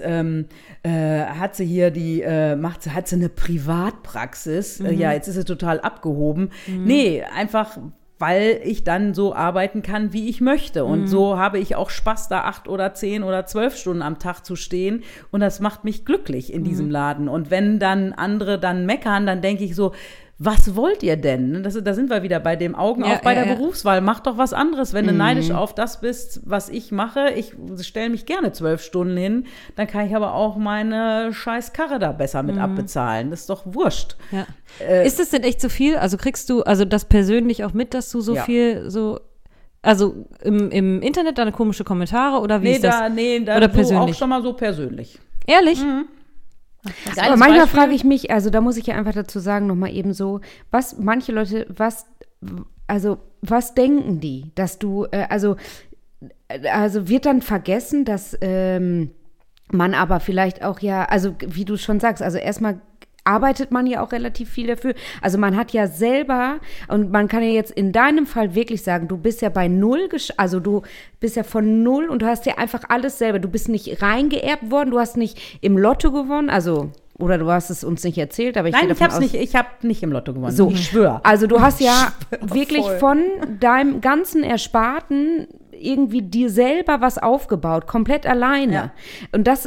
hat sie hier hat sie eine Privatpraxis, ja, jetzt ist sie total abgehoben. Nee, einfach weil ich dann so arbeiten kann, wie ich möchte. Und so habe ich auch Spaß, da 8 oder 10 oder 12 Stunden am Tag zu stehen. Und das macht mich glücklich in diesem Laden. Und wenn dann andere dann meckern, dann denke ich so, was wollt ihr denn? Da sind wir wieder bei dem Augen auf bei der Berufswahl. Mach doch was anderes. Wenn du neidisch auf das bist, was ich mache, ich stelle mich gerne 12 Stunden hin, dann kann ich aber auch meine scheiß Karre da besser mit abbezahlen. Das ist doch wurscht. Ja. Ist es denn echt so viel? Also kriegst du also das persönlich auch mit, dass du so viel so, also im Internet deine komische Kommentare oder wie ist das? Da oder so persönlich? auch schon mal so persönlich. Ehrlich? Aber manchmal frage ich mich, also da muss ich ja einfach dazu sagen, nochmal eben so, was manche Leute, was denken die, dass du, also wird dann vergessen, dass man aber vielleicht auch ja, also wie du schon sagst, also erstmal arbeitet man ja auch relativ viel dafür. Also man hat ja selber, und man kann ja jetzt in deinem Fall wirklich sagen, du bist ja bei null, also du bist ja von null und du hast ja einfach alles selber. Du bist nicht reingeerbt worden, du hast nicht im Lotto gewonnen, also oder du hast es uns nicht erzählt, aber Nein, ich habe nicht im Lotto gewonnen. So. Ich schwöre. Also du hast ja wirklich voll. von deinem ganzen Ersparten irgendwie dir selber was aufgebaut, komplett alleine. Ja. Und das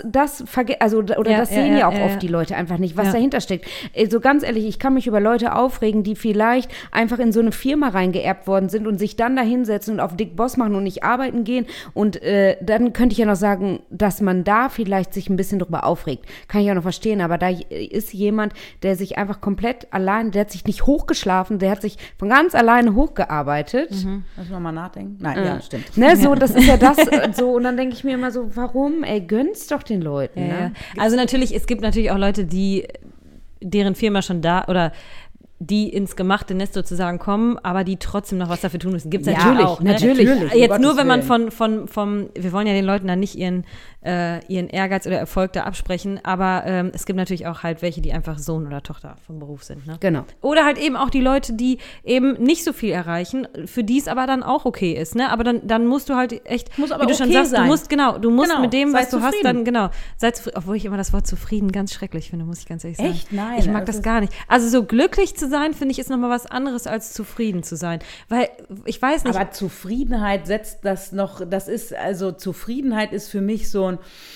sehen ja auch oft die Leute einfach nicht, was dahinter steckt. So ganz ehrlich, ich kann mich über Leute aufregen, die vielleicht einfach in so eine Firma reingeerbt worden sind und sich dann da hinsetzen und auf Dick Boss machen und nicht arbeiten gehen. Und dann könnte ich ja noch sagen, dass man da vielleicht sich ein bisschen drüber aufregt. Kann ich auch noch verstehen. Aber da ist jemand, der sich einfach komplett allein, der hat sich nicht hochgeschlafen, der hat sich von ganz alleine hochgearbeitet. Lass mal nachdenken. Nein, ja, stimmt. Ne, so, das ist ja das so. Und dann denke ich mir immer so, warum? Ey, gönn's doch den Leuten. Ja, Ne? ja. Also natürlich, es gibt natürlich auch Leute, deren Firma schon da oder die ins gemachte Nest sozusagen kommen, aber die trotzdem noch was dafür tun müssen. Gibt es natürlich auch. Ne? Natürlich. Jetzt nur, Gottes wenn man Willen. wir wollen ja den Leuten dann nicht ihren Ehrgeiz oder Erfolg da absprechen, aber es gibt natürlich auch halt welche, die einfach Sohn oder Tochter vom Beruf sind. Ne? Genau. Oder halt eben auch die Leute, die eben nicht so viel erreichen, für die es aber dann auch okay ist. Ne? Aber dann musst du halt echt, Muss aber wie du schon okay sagst, sein. du musst Genau, mit dem, sei was du hast, zufrieden. dann sei zufrieden. Obwohl ich immer das Wort zufrieden ganz schrecklich finde, muss ich ganz ehrlich sagen. Echt? Nein, Ich mag das das ist- gar nicht. Also so glücklich zu sein, finde ich, ist nochmal was anderes als zufrieden zu sein. Weil, ich weiß nicht. Aber Zufriedenheit setzt Zufriedenheit ist für mich so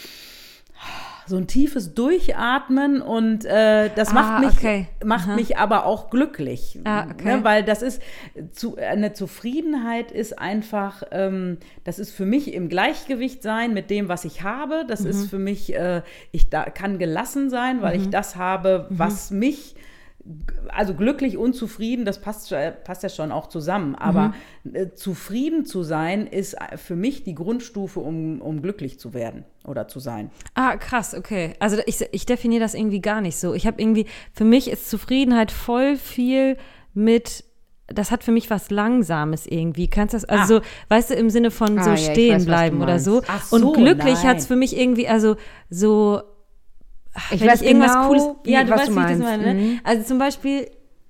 ein tiefes Durchatmen und das macht mich aber auch glücklich. Okay. Ne, weil das ist, eine Zufriedenheit ist einfach, das ist für mich im Gleichgewicht sein mit dem, was ich habe. Das ist für mich, kann gelassen sein, weil ich das habe, was mich also glücklich und zufrieden, das passt ja schon auch zusammen. Aber zufrieden zu sein, ist für mich die Grundstufe, um glücklich zu werden oder zu sein. Ah, krass, okay. Also ich definiere das irgendwie gar nicht so. Ich habe irgendwie, für mich ist Zufriedenheit voll viel mit, das hat für mich was Langsames irgendwie. Kannst das, also so, weißt du, im Sinne von so ja, stehen weiß, bleiben oder so. Ach so, Und glücklich nein. hat es für mich irgendwie, also so, Ich wenn weiß irgendwas genau, Cooles, wie- ja, du was weißt, du wie ich das meinst. meine. Ne? Also zum Beispiel,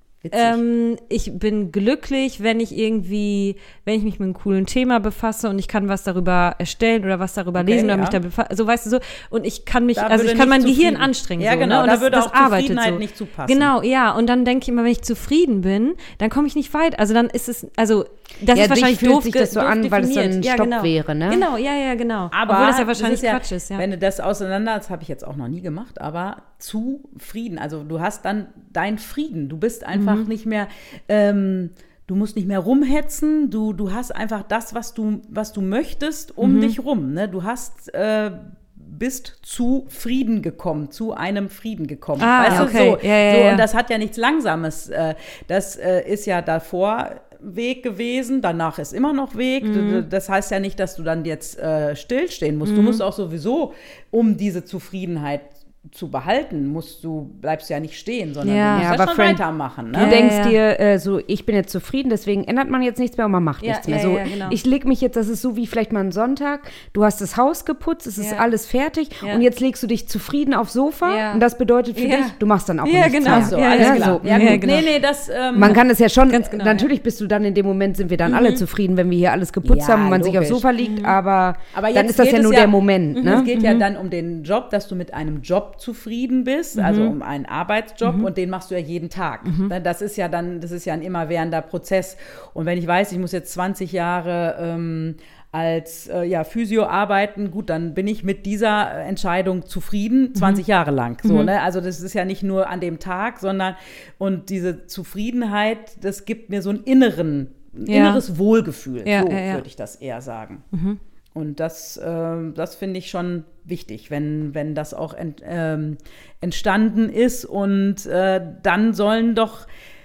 ich bin glücklich, wenn ich mich mit einem coolen Thema befasse und ich kann was darüber erstellen oder was darüber lesen oder ja. mich da befassen, so weißt du so, und ich kann mich, Da also würde ich kann mein nicht Gehirn zufrieden- anstrengen. Ja, so, genau, ne? Und da das, würde das auch arbeitet Zufriedenheit so. nicht zu passen. Genau, ja, und dann denke ich immer, wenn ich zufrieden bin, dann komme ich nicht weit. Also dann ist es, also das Ja, ist wahrscheinlich dich fühlt doof sich das so doof an, weil es so ein definiert. Ja, Stopp genau. wäre, ne? Genau, ja, genau. Aber Obwohl das ja wahrscheinlich ist Quatsch ist, ja. Wenn du das auseinander, das habe ich jetzt auch noch nie gemacht, aber zufrieden, also du hast dann deinen Frieden, du bist einfach nicht mehr, du musst nicht mehr rumhetzen, du hast einfach das, was du möchtest, um dich rum, ne? Du hast bist zu Frieden gekommen, zu einem Frieden gekommen. Ah, weißt du, okay. so, Ja. so, und das hat ja nichts Langsames. Das ist ja davor Weg gewesen, danach ist immer noch Weg. Das heißt ja nicht, dass du dann jetzt stillstehen musst. Du musst auch sowieso, um diese Zufriedenheit zu behalten, bleibst du ja nicht stehen, sondern Ja. du musst Ja, ja aber schon Friend, weitermachen. Du Ne? denkst dir so, ich bin jetzt zufrieden, deswegen ändert man jetzt nichts mehr und man macht Ja, nichts mehr. ja, So, ja, genau. ich leg mich jetzt, das ist so wie vielleicht mal ein Sonntag, du hast das Haus geputzt, es ist Ja. alles fertig Ja. und jetzt legst du dich zufrieden aufs Sofa Ja. und das bedeutet für Ja. dich, du machst dann auch Ja, nichts genau. mehr. Ach so, Ja, alles ja, klar. so. Ja, Ja, gut. genau. Nee, das Man kann es ja schon, Ganz genau, natürlich bist du dann in dem Moment, sind wir dann alle zufrieden, wenn wir hier alles geputzt Ja, haben und man sich aufs logisch. Sofa liegt, aber Aber dann jetzt ist das geht ja es nur der Moment. Es Ne? geht ja dann um den Job, dass du mit einem Job zufrieden bist, also um einen Arbeitsjob und den machst du ja jeden Tag. Das ist ja ein immerwährender Prozess. Und wenn ich weiß, ich muss jetzt 20 Jahre als Physio arbeiten, gut, dann bin ich mit dieser Entscheidung zufrieden, 20 Jahre lang. So, ne? Also das ist ja nicht nur an dem Tag, sondern und diese Zufriedenheit, das gibt mir so ein inneres Wohlgefühl. Ja, so ja. würde ich das eher sagen. Und das finde ich schon wichtig, wenn das auch entstanden ist. Und dann sollen doch,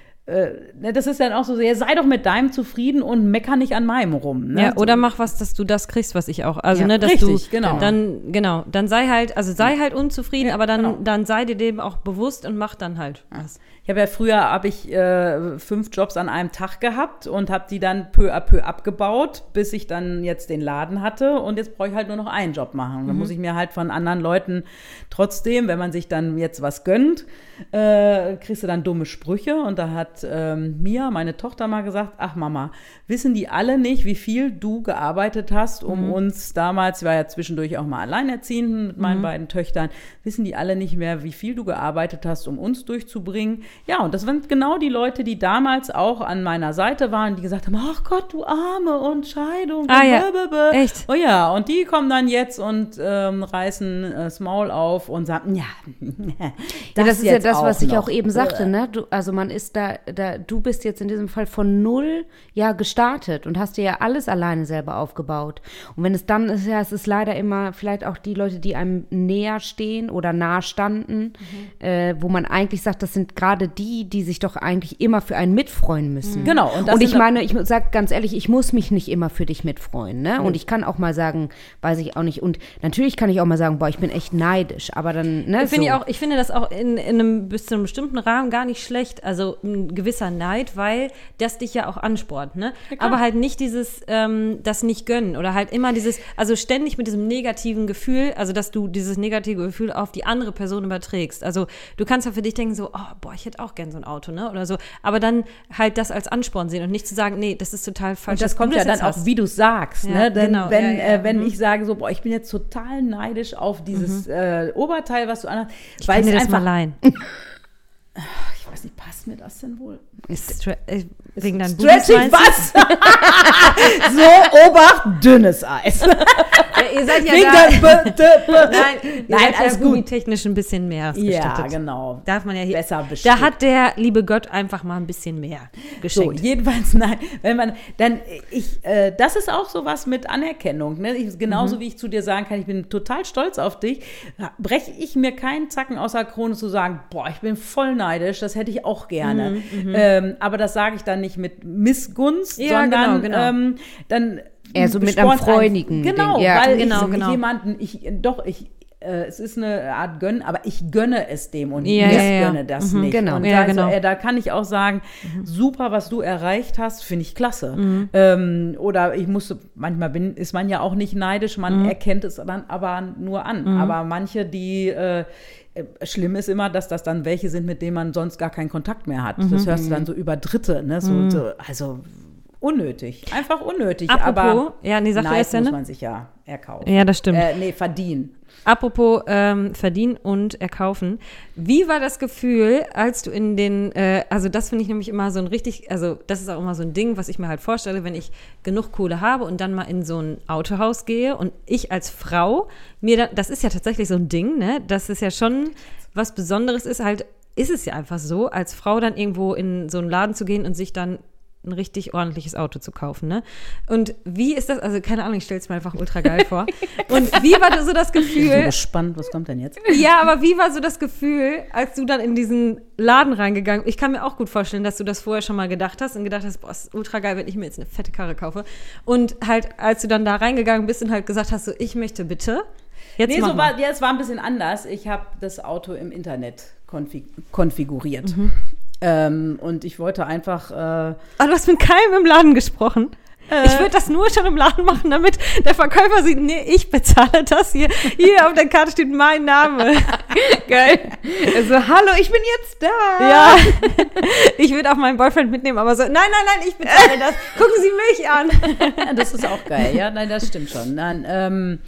das ist dann auch so, sei doch mit deinem zufrieden und mecker nicht an meinem rum. Ne? Ja, oder mach was, dass du das kriegst, was ich auch. Also, Ja, ne, dass richtig, du genau. dann sei halt unzufrieden, aber genau. dann sei dir dem auch bewusst und mach dann halt was. Ich habe ja früher 5 Jobs an einem Tag gehabt und habe die dann peu à peu abgebaut, bis ich dann jetzt den Laden hatte und jetzt brauche ich halt nur noch einen Job machen. Dann muss ich mir halt von anderen Leuten trotzdem, wenn man sich dann jetzt was gönnt, kriegst du dann dumme Sprüche und da hat Mia, meine Tochter, mal gesagt, ach Mama, wissen die alle nicht, wie viel du gearbeitet hast, um uns damals, ich war ja zwischendurch auch mal alleinerziehend mit meinen beiden Töchtern, wissen die alle nicht mehr, wie viel du gearbeitet hast, um uns durchzubringen. Ja, und das sind genau die Leute, die damals auch an meiner Seite waren, die gesagt haben, ach Gott, du Arme und Scheidung. Ah, und ja. blablabla. Echt? Oh ja, und die kommen dann jetzt und reißen das Maul auf und sagen, ja, Das ist ja jetzt das, was ich noch. auch eben sagte, ne? Also man ist du bist jetzt in diesem Fall von null gestartet und hast dir ja alles alleine selber aufgebaut. Und wenn es dann ist, ja, es ist leider immer vielleicht auch die Leute, die einem näher stehen oder nah standen, wo man eigentlich sagt, das sind gerade die sich doch eigentlich immer für einen mitfreuen müssen. Genau. Und ich meine, ich sage ganz ehrlich, ich muss mich nicht immer für dich mitfreuen, ne? Und ich kann auch mal sagen, weiß ich auch nicht. Und natürlich kann ich auch mal sagen, boah, ich bin echt neidisch. Aber dann, ne? Ich finde das auch in einem bis zu einem bestimmten Rahmen gar nicht schlecht. Also ein gewisser Neid, weil das dich ja auch anspornt, ne? Aber halt nicht dieses, das nicht gönnen oder halt immer dieses, also ständig mit diesem negativen Gefühl, also dass du dieses negative Gefühl auf die andere Person überträgst. Also du kannst ja für dich denken so, oh, boah, ich hätte auch gern so ein Auto, ne? Oder so. Aber dann halt das als Ansporn sehen und nicht zu sagen, nee, das ist total falsch. Und das dass kommt du ja dann jetzt auch, hast. wie du es sagst. Ja, Ne? Denn genau, wenn ich sage so, boah, ich bin jetzt total neidisch auf dieses Oberteil, was du anhast, Ich weil kann es dir das mal einfach, leihen. ich weiß nicht, passt mir das denn wohl? Wegen deinem Stretchig, was? So, Obacht, dünnes Eis. Ja, ihr seid ja Wegen da. Nein, alles gut. Technisch ein bisschen mehr Ja, ausgestattet. genau. Darf man ja hier. Besser bestimmt. Da hat der liebe Gott einfach mal ein bisschen mehr So, geschenkt. jedenfalls, nein, wenn man, dann, das ist auch sowas mit Anerkennung, ne? Genauso wie ich zu dir sagen kann, ich bin total stolz auf dich, breche ich mir keinen Zacken aus der Krone zu sagen, boah, ich bin voll neidisch, das hätte ich auch gerne. Aber das sage ich dann nicht mit Missgunst, Ja, sondern genau. dann Eher so mit einem bespornt freudigen Genau, Ding. Ja, weil genau. jemanden, es ist eine Art Gönnen, aber ich gönne es dem und Ja, missgönne das nicht. genau. Und Ja, also, genau. da kann ich auch sagen, super, was du erreicht hast, finde ich klasse. Oder manchmal ist man ja auch nicht neidisch, man erkennt es dann aber nur an. Aber manche, schlimm ist immer, dass das dann welche sind, mit denen man sonst gar keinen Kontakt mehr hat. Das hörst du dann so über Dritte, ne? Also unnötig, einfach unnötig. Apropos, aber ja, nee, sag du Neid erst, muss ne? man sich ja erkaufen. Ja, das stimmt. Verdienen. Apropos verdienen und erkaufen. Wie war das Gefühl, als du in den, also das finde ich nämlich immer so ein richtig, also das ist auch immer so ein Ding, was ich mir halt vorstelle, wenn ich genug Kohle habe und dann mal in so ein Autohaus gehe und ich als Frau mir dann, das ist ja tatsächlich so ein Ding, ne, das ist ja schon was Besonderes ist, halt ist es ja einfach so, als Frau dann irgendwo in so einen Laden zu gehen und sich dann ein richtig ordentliches Auto zu kaufen, ne? Und wie ist das, also keine Ahnung, ich stelle es mir einfach ultra geil vor. Und wie war so das Ich bin so Gefühl, gespannt, was kommt denn jetzt? ja, aber wie war so das Gefühl, als du dann in diesen Laden reingegangen bist? Ich kann mir auch gut vorstellen, dass du das vorher schon mal gedacht hast und gedacht hast, boah, ist ultra geil, wenn ich mir jetzt eine fette Karre kaufe. Und halt, als du dann da reingegangen bist und halt gesagt hast, so, ich möchte bitte, jetzt Nee, mach mal. es war ein bisschen anders. Ich habe das Auto im Internet konfiguriert. Und ich wollte einfach Ah, du hast mit keinem im Laden gesprochen. Ich würde das nur schon im Laden machen, damit der Verkäufer sieht, nee, ich bezahle das hier. Hier auf der Karte steht mein Name. Geil. Also, hallo, ich bin jetzt da. Ja, ich würde auch meinen Boyfriend mitnehmen, aber so, nein, ich bezahle das. Gucken Sie mich an. das ist auch geil, ja, nein, das stimmt schon. Nein,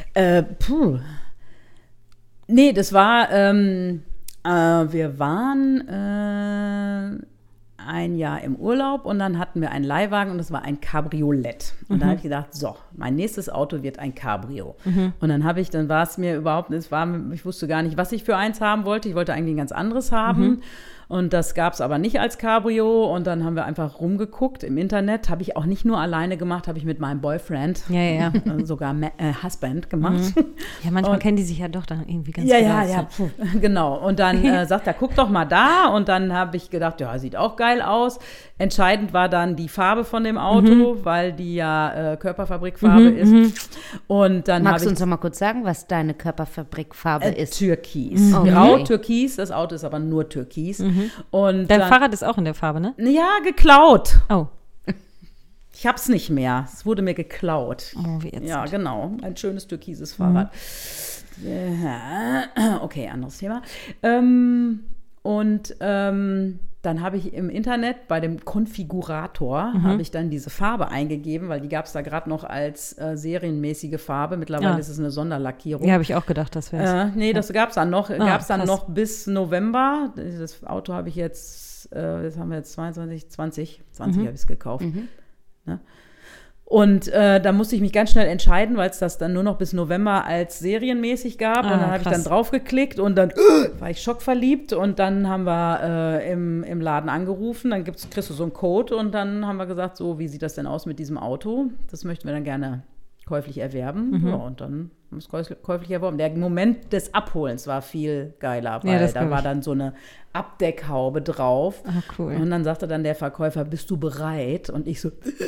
Nee, das war, wir waren ein Jahr im Urlaub und dann hatten wir einen Leihwagen und das war ein Cabriolet. Und da habe ich gedacht, so, mein nächstes Auto wird ein Cabrio. Und dann war es mir ich wusste gar nicht, was ich für eins haben wollte. Ich wollte eigentlich ein ganz anderes haben. Und das gab es aber nicht als Cabrio. Und dann haben wir einfach rumgeguckt im Internet. Habe ich auch nicht nur alleine gemacht, habe ich mit meinem Boyfriend, Ja. sogar Husband gemacht. Ja, manchmal kennen die sich ja doch dann irgendwie ganz Ja, gut ja, aus, ja, genau. Und dann sagt er, guck doch mal da. Und dann habe ich gedacht, ja, sieht auch geil aus. Entscheidend war dann die Farbe von dem Auto, weil die ja Körperfabrikfarbe ist. Und dann Magst du habe uns noch mal kurz sagen, was deine Körperfabrikfarbe ich ist? Türkis. Okay. Grau, Türkis. Das Auto ist aber nur Türkis. Und Dein dann, Fahrrad ist auch in der Farbe, ne? Ja, geklaut. Oh. Ich hab's nicht mehr. Es wurde mir geklaut. Oh, wie jetzt. Ja, genau. Ein schönes türkises Fahrrad. Ja. Okay, anderes Thema. Dann habe ich im Internet bei dem Konfigurator habe ich dann diese Farbe eingegeben, weil die gab es da gerade noch als serienmäßige Farbe. Mittlerweile ist es eine Sonderlackierung. Ja, habe ich auch gedacht, das wäre Nee, das gab es dann noch. krass. Noch bis November. Das Auto habe ich jetzt, das haben wir jetzt 20 habe ich es gekauft. Ne? Und da musste ich mich ganz schnell entscheiden, weil es das dann nur noch bis November als serienmäßig gab. Und dann habe ich dann drauf geklickt und dann war ich schockverliebt. Und dann haben wir im Laden angerufen. Dann kriegst du so einen Code und dann haben wir gesagt, so, wie sieht das denn aus mit diesem Auto? Das möchten wir dann gerne käuflich erwerben. Ja, und dann haben wir es käuflich erworben. Der Moment des Abholens war viel geiler, weil das da glaub war ich. dann so eine Abdeckhaube drauf. Ah, cool. Und dann sagte dann der Verkäufer, bist du bereit? Und ich so,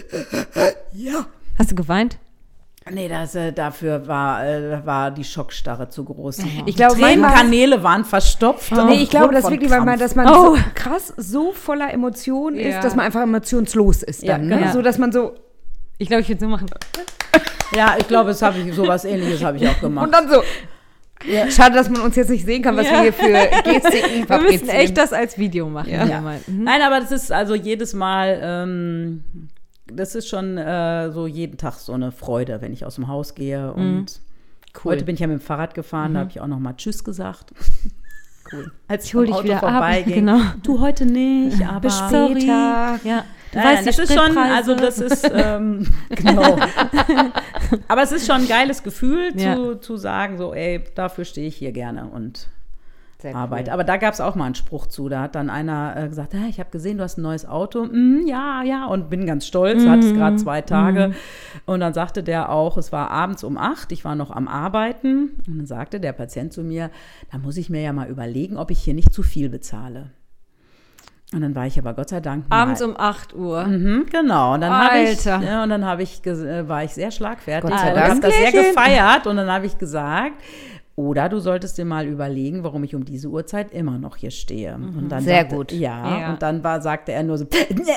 ja. Hast du geweint? Nee, dafür war die Schockstarre zu groß. Ich glaube, Tränenkanäle waren verstopft. Nee, ich glaube, das wirklich, weil man, dass man Oh. so krass so voller Emotionen Ja. ist, dass man einfach emotionslos ist Ja, dann. genau. Ne? So, dass man so Ich glaube, ich würde so machen. Ja, ich glaube, sowas Ähnliches habe ich auch gemacht. und dann so. Schade, dass man uns jetzt nicht sehen kann, was wir hier für Gestiken Wir müssen echt das als Video machen. Ja. hier mal. Nein, aber das ist also jedes Mal, das ist schon so jeden Tag so eine Freude, wenn ich aus dem Haus gehe. Und heute bin ich ja mit dem Fahrrad gefahren, da habe ich auch noch mal Tschüss gesagt. Cool. Als Ich hol am dich Auto wieder ab. vorbeiging. Genau. Du heute nicht, aber Bis Sorry. später. Ja. Du Nein, weißt, das die ist schon, Spritpreise. also das ist, genau. Aber es ist schon ein geiles Gefühl, Ja. zu sagen, so, ey, dafür stehe ich hier gerne und Sehr arbeite. cool. Aber da gab es auch mal einen Spruch zu. Da hat dann einer gesagt, ich habe gesehen, du hast ein neues Auto. Ja, und bin ganz stolz, hatte es gerade 2 Tage. Und dann sagte der auch, es war abends um 8, ich war noch am Arbeiten. Und dann sagte der Patient zu mir, da muss ich mir ja mal überlegen, ob ich hier nicht zu viel bezahle. Und dann war ich aber Gott sei Dank mal- Abends um 8 Uhr. Genau, und dann Alter. war ich sehr schlagfertig Gott sei und Dank. habe das sehr Glückchen. gefeiert. Und dann habe ich gesagt, oder du solltest dir mal überlegen, warum ich um diese Uhrzeit immer noch hier stehe. Und dann Sehr sagte- gut. Ja, Ja. und dann sagte er nur so,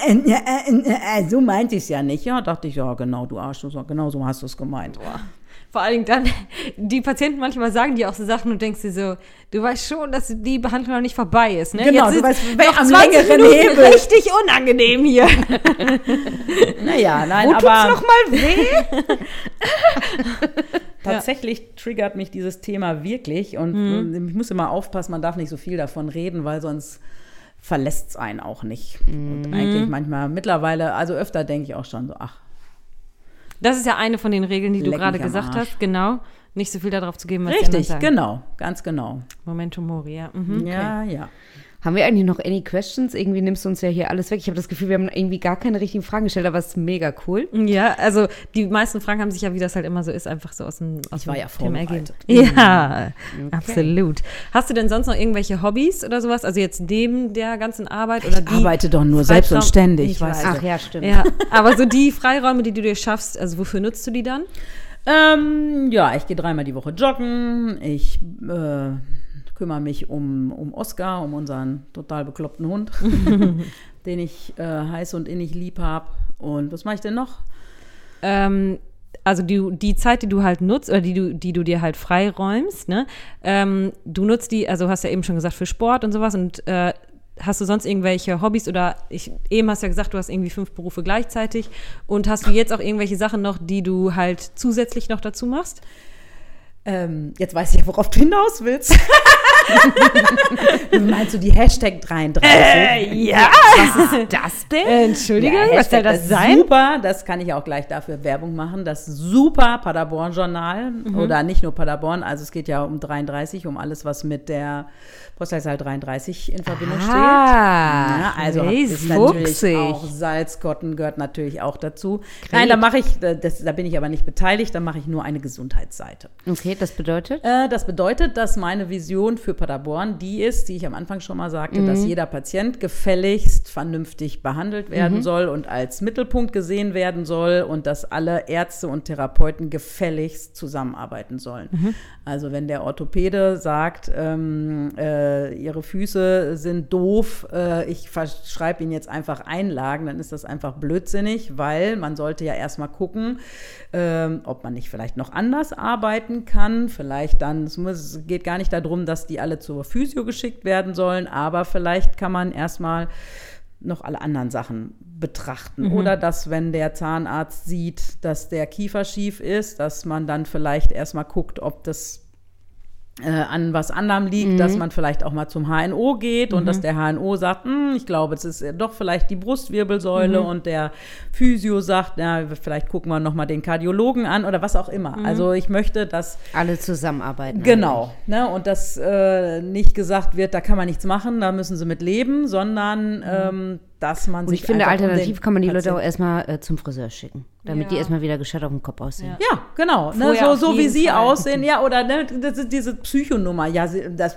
so meinte ich es ja nicht. Ja, dachte ich, ja genau, du Arsch, genau so hast du es gemeint. Vor allen Dingen dann, die Patienten manchmal sagen dir auch so Sachen und denkst dir so, du weißt schon, dass die Behandlung noch nicht vorbei ist, ne? Genau, Jetzt du ist weißt, wer noch am 20 längeren Minuten Hebel. richtig unangenehm hier. Naja, nein, Wo aber tut's noch mal weh? tatsächlich triggert mich dieses Thema wirklich und ich muss immer aufpassen, man darf nicht so viel davon reden, weil sonst verlässt es einen auch nicht. Und eigentlich manchmal, mittlerweile, also öfter denke ich auch schon so, ach, Das ist ja eine von den Regeln, die du Leck gerade mich am gesagt Arsch. hast. Genau. Nicht so viel darauf zu geben, was die anderen richtig, sagen. genau, ganz genau. Momentum Mori, ja. Mhm. Ja, ja. Haben wir eigentlich noch any questions? Irgendwie nimmst du uns ja hier alles weg. Ich habe das Gefühl, wir haben irgendwie gar keine richtigen Fragen gestellt, aber es ist mega cool. Ja, also die meisten Fragen haben sich ja, wie das halt immer so ist, einfach so aus dem Ich war ja Thema ergeben. vorbereitet. Ja, absolut. Hast du denn sonst noch irgendwelche Hobbys oder sowas? Also jetzt neben der ganzen Arbeit oder die Arbeite doch nur Freiraum- selbst und ständig, Ich weißt weiß. du. Ach ja, stimmt. Ja, aber so die Freiräume, die du dir schaffst, also wofür nutzt du die dann? Ja, ich gehe 3-mal die Woche joggen. Ich kümmere mich um Oscar, um unseren total bekloppten Hund, den ich heiß und innig lieb habe. Und was mache ich denn noch? Also die Zeit, die du halt nutzt oder die du dir halt freiräumst, ne? Du nutzt die, also hast ja eben schon gesagt, für Sport und sowas und hast du sonst irgendwelche Hobbys oder eben hast du ja gesagt, du hast irgendwie 5 Berufe gleichzeitig und hast du jetzt auch irgendwelche Sachen noch, die du halt zusätzlich noch dazu machst? Jetzt weiß ich ja, worauf du hinaus willst. Meinst du die Hashtag 33? Ja! Was ist das denn? Entschuldigung, Ja, was soll Hashtag das sein? Super, das kann ich auch gleich dafür Werbung machen. Das Super Paderborn-Journal oder nicht nur Paderborn, also es geht ja um 33, um alles, was mit der Postleitzahl 33 in Verbindung steht. Ja, also ist natürlich fuchsig. auch Salzkotten gehört natürlich auch dazu. Nein, da mache ich, da bin ich aber nicht beteiligt, da mache ich nur eine Gesundheitsseite. Okay, das bedeutet? Das bedeutet, dass meine Vision für Paderborn die ist, die ich am Anfang schon mal sagte, dass jeder Patient gefälligst vernünftig behandelt werden soll und als Mittelpunkt gesehen werden soll und dass alle Ärzte und Therapeuten gefälligst zusammenarbeiten sollen. Also wenn der Orthopäde sagt, ihre Füße sind doof, ich verschreibe ihnen jetzt einfach Einlagen, dann ist das einfach blödsinnig, weil man sollte ja erstmal gucken, ob man nicht vielleicht noch anders arbeiten kann. Vielleicht dann, es geht gar nicht darum, dass die alle zur Physio geschickt werden sollen, aber vielleicht kann man erstmal noch alle anderen Sachen betrachten. Oder dass, wenn der Zahnarzt sieht, dass der Kiefer schief ist, dass man dann vielleicht erstmal guckt, ob das an was anderem liegt, dass man vielleicht auch mal zum HNO geht und dass der HNO sagt, ich glaube, es ist doch vielleicht die Brustwirbelsäule und der Physio sagt, na, vielleicht gucken wir noch mal den Kardiologen an oder was auch immer. Also ich möchte, dass Alle zusammenarbeiten. genau, ne, und dass nicht gesagt wird, da kann man nichts machen, da müssen sie mit leben, sondern dass man Und sich ich finde, einfach alternativ kann man die Leute auch Patienten- erstmal zum Friseur schicken, damit die Ja. erstmal wieder gescheit auf dem Kopf aussehen. Ja, genau. Ne, Vorher auf so wie jeden sie Fall. aussehen. Ja, oder ne, das ist diese Psychonummer. Ja, das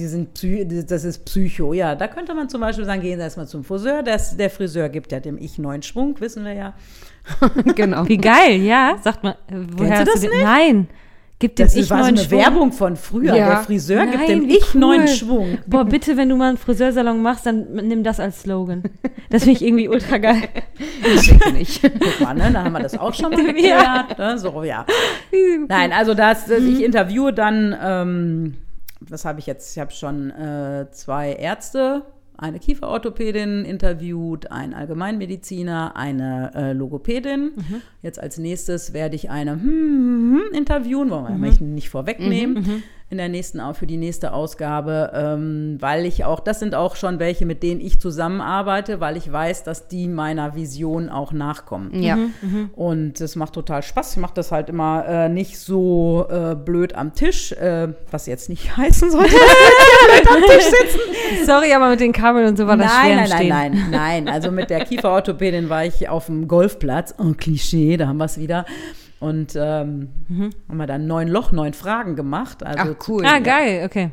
ist Psycho. Ja, da könnte man zum Beispiel sagen, gehen Sie erstmal zum Friseur. Der Friseur gibt ja dem Ich neuen Schwung, wissen wir ja. Genau. Wie geil, ja? Sagt mal, woher Kennst du hast das den? nicht? Nein. Gibt dem Das Ich war so neuen eine Schwung? Werbung von früher. Ja. Der Friseur gibt Nein, dem wie Ich cool. neuen Schwung. Boah, bitte, wenn du mal einen Friseursalon machst, dann nimm das als Slogan. Das finde ich irgendwie ultra geil. Ich denke nicht. Guck mal, ne, da haben wir das auch schon mal geklärt. Ne, so, ja. Nein, also ich interviewe dann, was habe ich jetzt? Ich habe schon 2 Ärzte, eine Kieferorthopädin interviewt, einen Allgemeinmediziner, eine Logopädin. Jetzt als nächstes werde ich eine interviewen, wollen wir möchte nicht vorwegnehmen. In der nächsten, für die nächste Ausgabe, weil ich auch, das sind auch schon welche, mit denen ich zusammenarbeite, weil ich weiß, dass die meiner Vision auch nachkommen. Ja. Und es macht total Spaß. Ich mache das halt immer nicht so blöd am Tisch, was jetzt nicht heißen sollte, blöd am Tisch sitzen. Sorry, aber mit den Kabeln und so war das schwer im Stehen. Nein. Also mit der Kieferorthopädin war ich auf dem Golfplatz. Oh, Klischee, da haben wir es wieder. Und haben wir dann 9 Fragen gemacht. Also Ach, cool. Ah, geil, okay.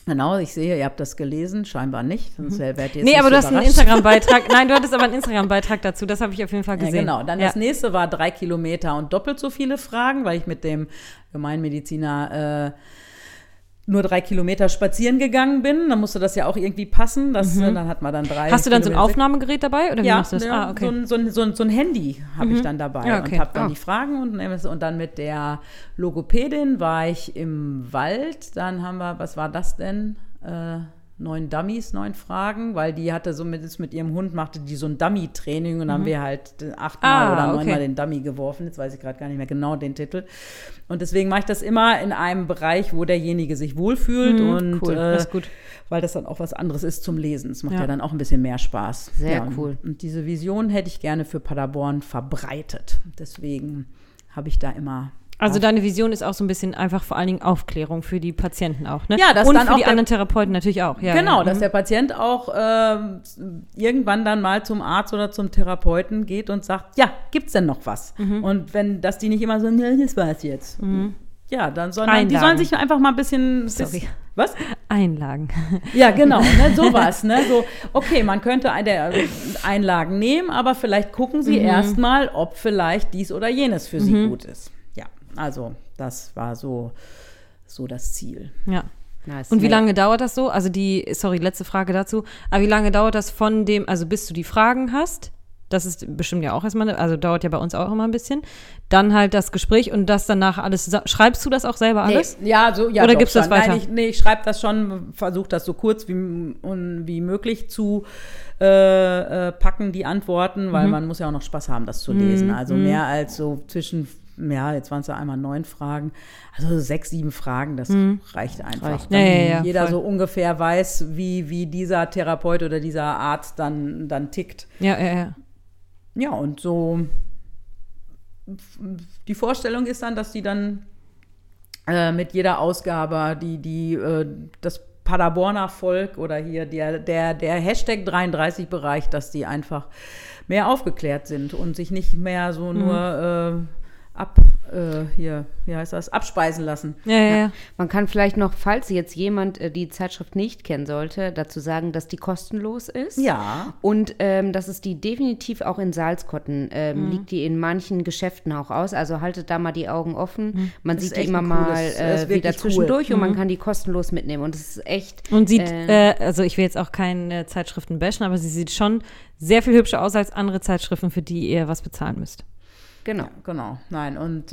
Genau, ich sehe, ihr habt das gelesen, scheinbar nicht. Sonst werdet ihr jetzt Nee, nicht aber so du hast einen überrascht. Instagram-Beitrag. Nein, du hattest aber einen Instagram-Beitrag dazu. Das habe ich auf jeden Fall Ja, gesehen. genau, dann das nächste war 3 Kilometer und doppelt so viele Fragen, weil ich mit dem Gemeinmediziner nur 3 Kilometer spazieren gegangen bin. Dann musste das ja auch irgendwie passen. Dann hat man dann 3 Hast du dann so ein Kilometer- Aufnahmegerät dabei? Oder wie Ja, machst du das? ja, Okay. so ein Handy habe ich dann dabei Ja, okay. und habe dann Ah. die Fragen und dann mit der Logopädin war ich im Wald. Dann haben wir, was war das denn? 9 Dummies, 9 Fragen, weil die hatte so mit ihrem Hund, machte die so ein Dummy-Training und dann haben wir halt 8-mal oder 9-mal okay. den Dummy geworfen. Jetzt weiß ich gerade gar nicht mehr genau den Titel. Und deswegen mache ich das immer in einem Bereich, wo derjenige sich wohlfühlt und cool, das ist gut. weil das dann auch was anderes ist zum Lesen. Es macht Ja. ja dann auch ein bisschen mehr Spaß. Sehr Ja, cool. Und diese Vision hätte ich gerne für Paderborn verbreitet. Deswegen habe ich da immer Also deine Vision ist auch so ein bisschen einfach vor allen Dingen Aufklärung für die Patienten auch, ne? Ja, dass und dann für auch die der- anderen Therapeuten natürlich auch. Ja, genau, ja. dass der Patient auch irgendwann dann mal zum Arzt oder zum Therapeuten geht und sagt, ja, gibt's denn noch was? Und dass die nicht immer so, ne, das war's jetzt. Ja, dann die Einlagen. sollen sich einfach mal ein bisschen. Sorry. Was? Einlagen. Ja, genau, ne, sowas. Ne, so, okay, man könnte Einlagen nehmen, aber vielleicht gucken Sie erstmal, ob vielleicht dies oder jenes für Sie gut ist. Ja, also das war so das Ziel. Ja. Nice. Und wie lange dauert das so? Also letzte Frage dazu. Aber wie lange dauert das von dem, also bis du die Fragen hast? Das ist bestimmt ja auch erstmal, also dauert ja bei uns auch immer ein bisschen. Dann halt das Gespräch und das danach alles. Schreibst du das auch selber alles? Nee, ja, so, ja, Oder doch, gibst du das schon. weiter? Nein, ich schreibe das schon, versuche das so kurz wie möglich zu packen, die Antworten, weil man muss ja auch noch Spaß haben, das zu lesen. Also mehr als so zwischen, jetzt waren es ja einmal 9 Fragen, also 6, 7 Fragen, das reicht einfach. Reicht. Ja, ja, ja, Jeder voll. so ungefähr weiß, wie dieser Therapeut oder dieser Arzt dann tickt. Ja, ja, ja. Ja, und so die Vorstellung ist dann, dass die dann mit jeder Ausgabe das Paderborner Volk oder hier der Hashtag 33-Bereich, dass die einfach mehr aufgeklärt sind und sich nicht mehr so nur abspeisen lassen. Ja, ja, ja. Man kann vielleicht noch, falls jetzt jemand die Zeitschrift nicht kennen sollte, dazu sagen, dass die kostenlos ist. Ja. Und dass es die definitiv auch in Salzkotten liegt die in manchen Geschäften auch aus. Also haltet da mal die Augen offen. Man Das sieht ist die echt immer ein mal cooles- das ist wieder wirklich zwischendurch cool. und man kann die kostenlos mitnehmen. Und das ist echt. Und sieht, also ich will jetzt auch keine Zeitschriften bashen, aber sie sieht schon sehr viel hübscher aus als andere Zeitschriften, für die ihr was bezahlen müsst. Genau. Genau, nein. Und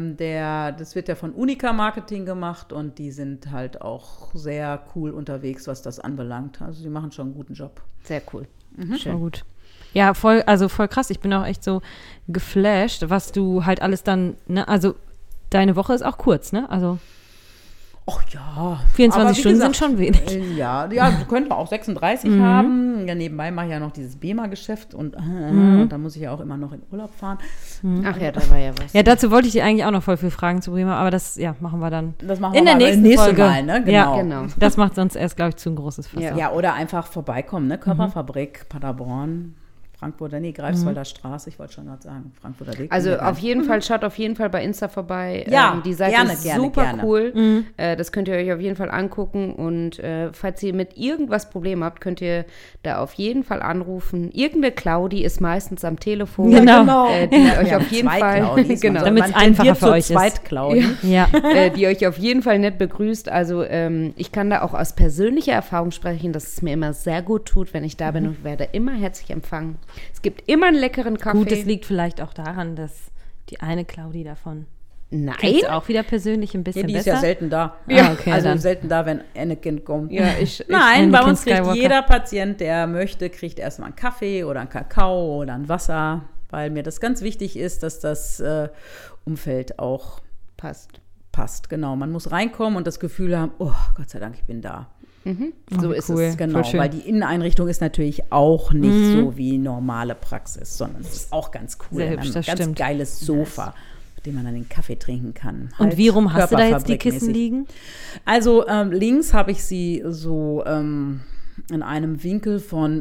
das wird ja von Unica Marketing gemacht und die sind halt auch sehr cool unterwegs, was das anbelangt. Also die machen schon einen guten Job. Sehr cool. Voll gut. Ja, voll krass. Ich bin auch echt so geflasht, was du halt alles dann, ne, also deine Woche ist auch kurz, ne? Also Ach ja. 24 aber wie Stunden gesagt, sind schon wenig. Ja, du könntest auch 36 haben. Ja, nebenbei mache ich ja noch dieses BEMA-Geschäft und da muss ich ja auch immer noch in Urlaub fahren. Ach ja, da war ja was. Ja, dazu wollte ich dir eigentlich auch noch voll viele Fragen zu Bremer, aber das, machen wir dann Das machen in wir der mal nächsten nächste Folge. Mal, ne? Ja, Genau. Das macht sonst erst, glaube ich, zu ein großes Fass. Ja. Ja, oder einfach vorbeikommen, ne? Körperfabrik, Paderborn, Frankfurter, Greifswalder Straße, ich wollte schon gerade sagen, Frankfurter Weg. Also schaut auf jeden Fall bei Insta vorbei. Ja, die Seite gerne, ist gerne, super gerne. cool. Das könnt ihr euch auf jeden Fall angucken. Und falls ihr mit irgendwas Problem habt, könnt ihr da auf jeden Fall anrufen. Irgendeine Claudi ist meistens am Telefon. Genau. Die euch auf jeden zwei Fall, Claudis, genau, Damit es einfacher für euch ist. Zweit-Claudi. Ja. die euch auf jeden Fall nett begrüßt. Also ich kann da auch aus persönlicher Erfahrung sprechen, dass es mir immer sehr gut tut, wenn ich da bin und werde immer herzlich empfangen. Es gibt immer einen leckeren Kaffee. Gut, es liegt vielleicht auch daran, dass die eine Claudi davon Nein. kennst du auch wieder persönlich ein Ja, bisschen die ist besser. ja selten da. Ja, okay, also dann. selten da, wenn Anakin kommt. Ja, Nein, bei Anakin uns kriegt Skywalker. jeder Patient, der möchte, kriegt erstmal einen Kaffee oder einen Kakao oder ein Wasser, weil mir das ganz wichtig ist, dass das Umfeld auch passt. Genau, man muss reinkommen und das Gefühl haben, oh, Gott sei Dank, ich bin da. So wie ist cool. es. Genau, Voll schön. weil die Inneneinrichtung ist natürlich auch nicht so wie normale Praxis, sondern es ist auch ganz cool. Sehr hübsch, Ein das ganz stimmt. geiles Sofa, mit dem man dann den Kaffee trinken kann. Und Halt wie rum hast du da jetzt die Kissen körperfabrikmäßig. liegen? Also links habe ich sie so in einem Winkel von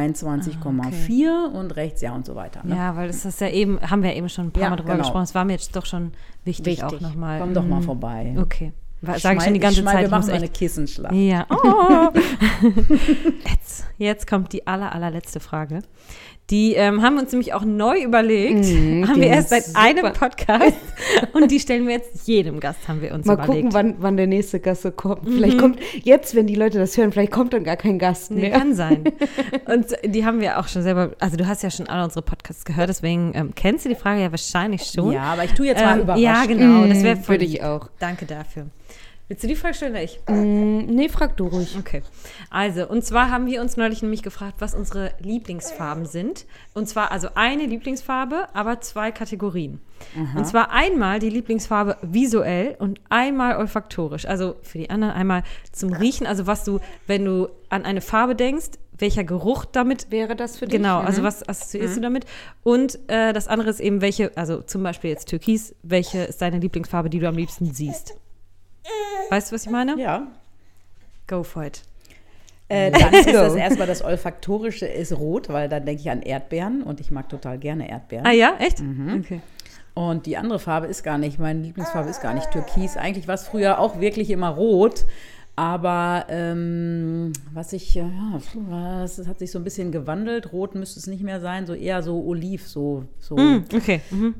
23,4 und rechts ja und so weiter. Ne? Ja, weil das ist ja eben, haben wir ja eben schon ein paar Ja, Mal drüber genau. gesprochen. Es war mir jetzt doch schon wichtig auch nochmal. Komm doch mal vorbei. Okay, Sage ich schon die ganze Zeit. Wir machen muss mal eine Kissenschlacht. Ja. Oh. Jetzt kommt die allerletzte Frage. Die haben wir uns nämlich auch neu überlegt. Haben wir erst seit einem Podcast. Und die stellen wir jetzt jedem Gast, haben wir uns überlegt. Mal gucken, wann der nächste Gast so kommt. Vielleicht kommt jetzt, wenn die Leute das hören, vielleicht kommt dann gar kein Gast mehr. Nee, kann sein. Und die haben wir auch schon selber, also du hast ja schon alle unsere Podcasts gehört, deswegen kennst du die Frage ja wahrscheinlich schon. Ja, aber ich tue jetzt mal überrascht. Ja, genau. Das wäre Würde ich auch. Danke dafür. Willst du die Frage stellen oder ich? Nee, frag du ruhig. Okay. Also, und zwar haben wir uns neulich nämlich gefragt, was unsere Lieblingsfarben sind. Und zwar also eine Lieblingsfarbe, aber 2 Kategorien. Und zwar einmal die Lieblingsfarbe visuell und einmal olfaktorisch. Also für die anderen einmal zum Riechen. Also was du, wenn du an eine Farbe denkst, welcher Geruch damit wäre das für dich? Genau, also was assoziierst du damit? Und das andere ist eben welche, also zum Beispiel jetzt Türkis, welche ist deine Lieblingsfarbe, die du am liebsten siehst? Weißt du, was ich meine? Ja. Go for it. Dann ist das erstmal das Olfaktorische ist rot, weil dann denke ich an Erdbeeren und ich mag total gerne Erdbeeren. Ah ja, echt? Okay. Und die andere Farbe ist gar nicht, meine Lieblingsfarbe ist gar nicht Türkis. Eigentlich war es früher auch wirklich immer rot. Aber das hat sich so ein bisschen gewandelt. Rot müsste es nicht mehr sein, so eher so Oliv, okay.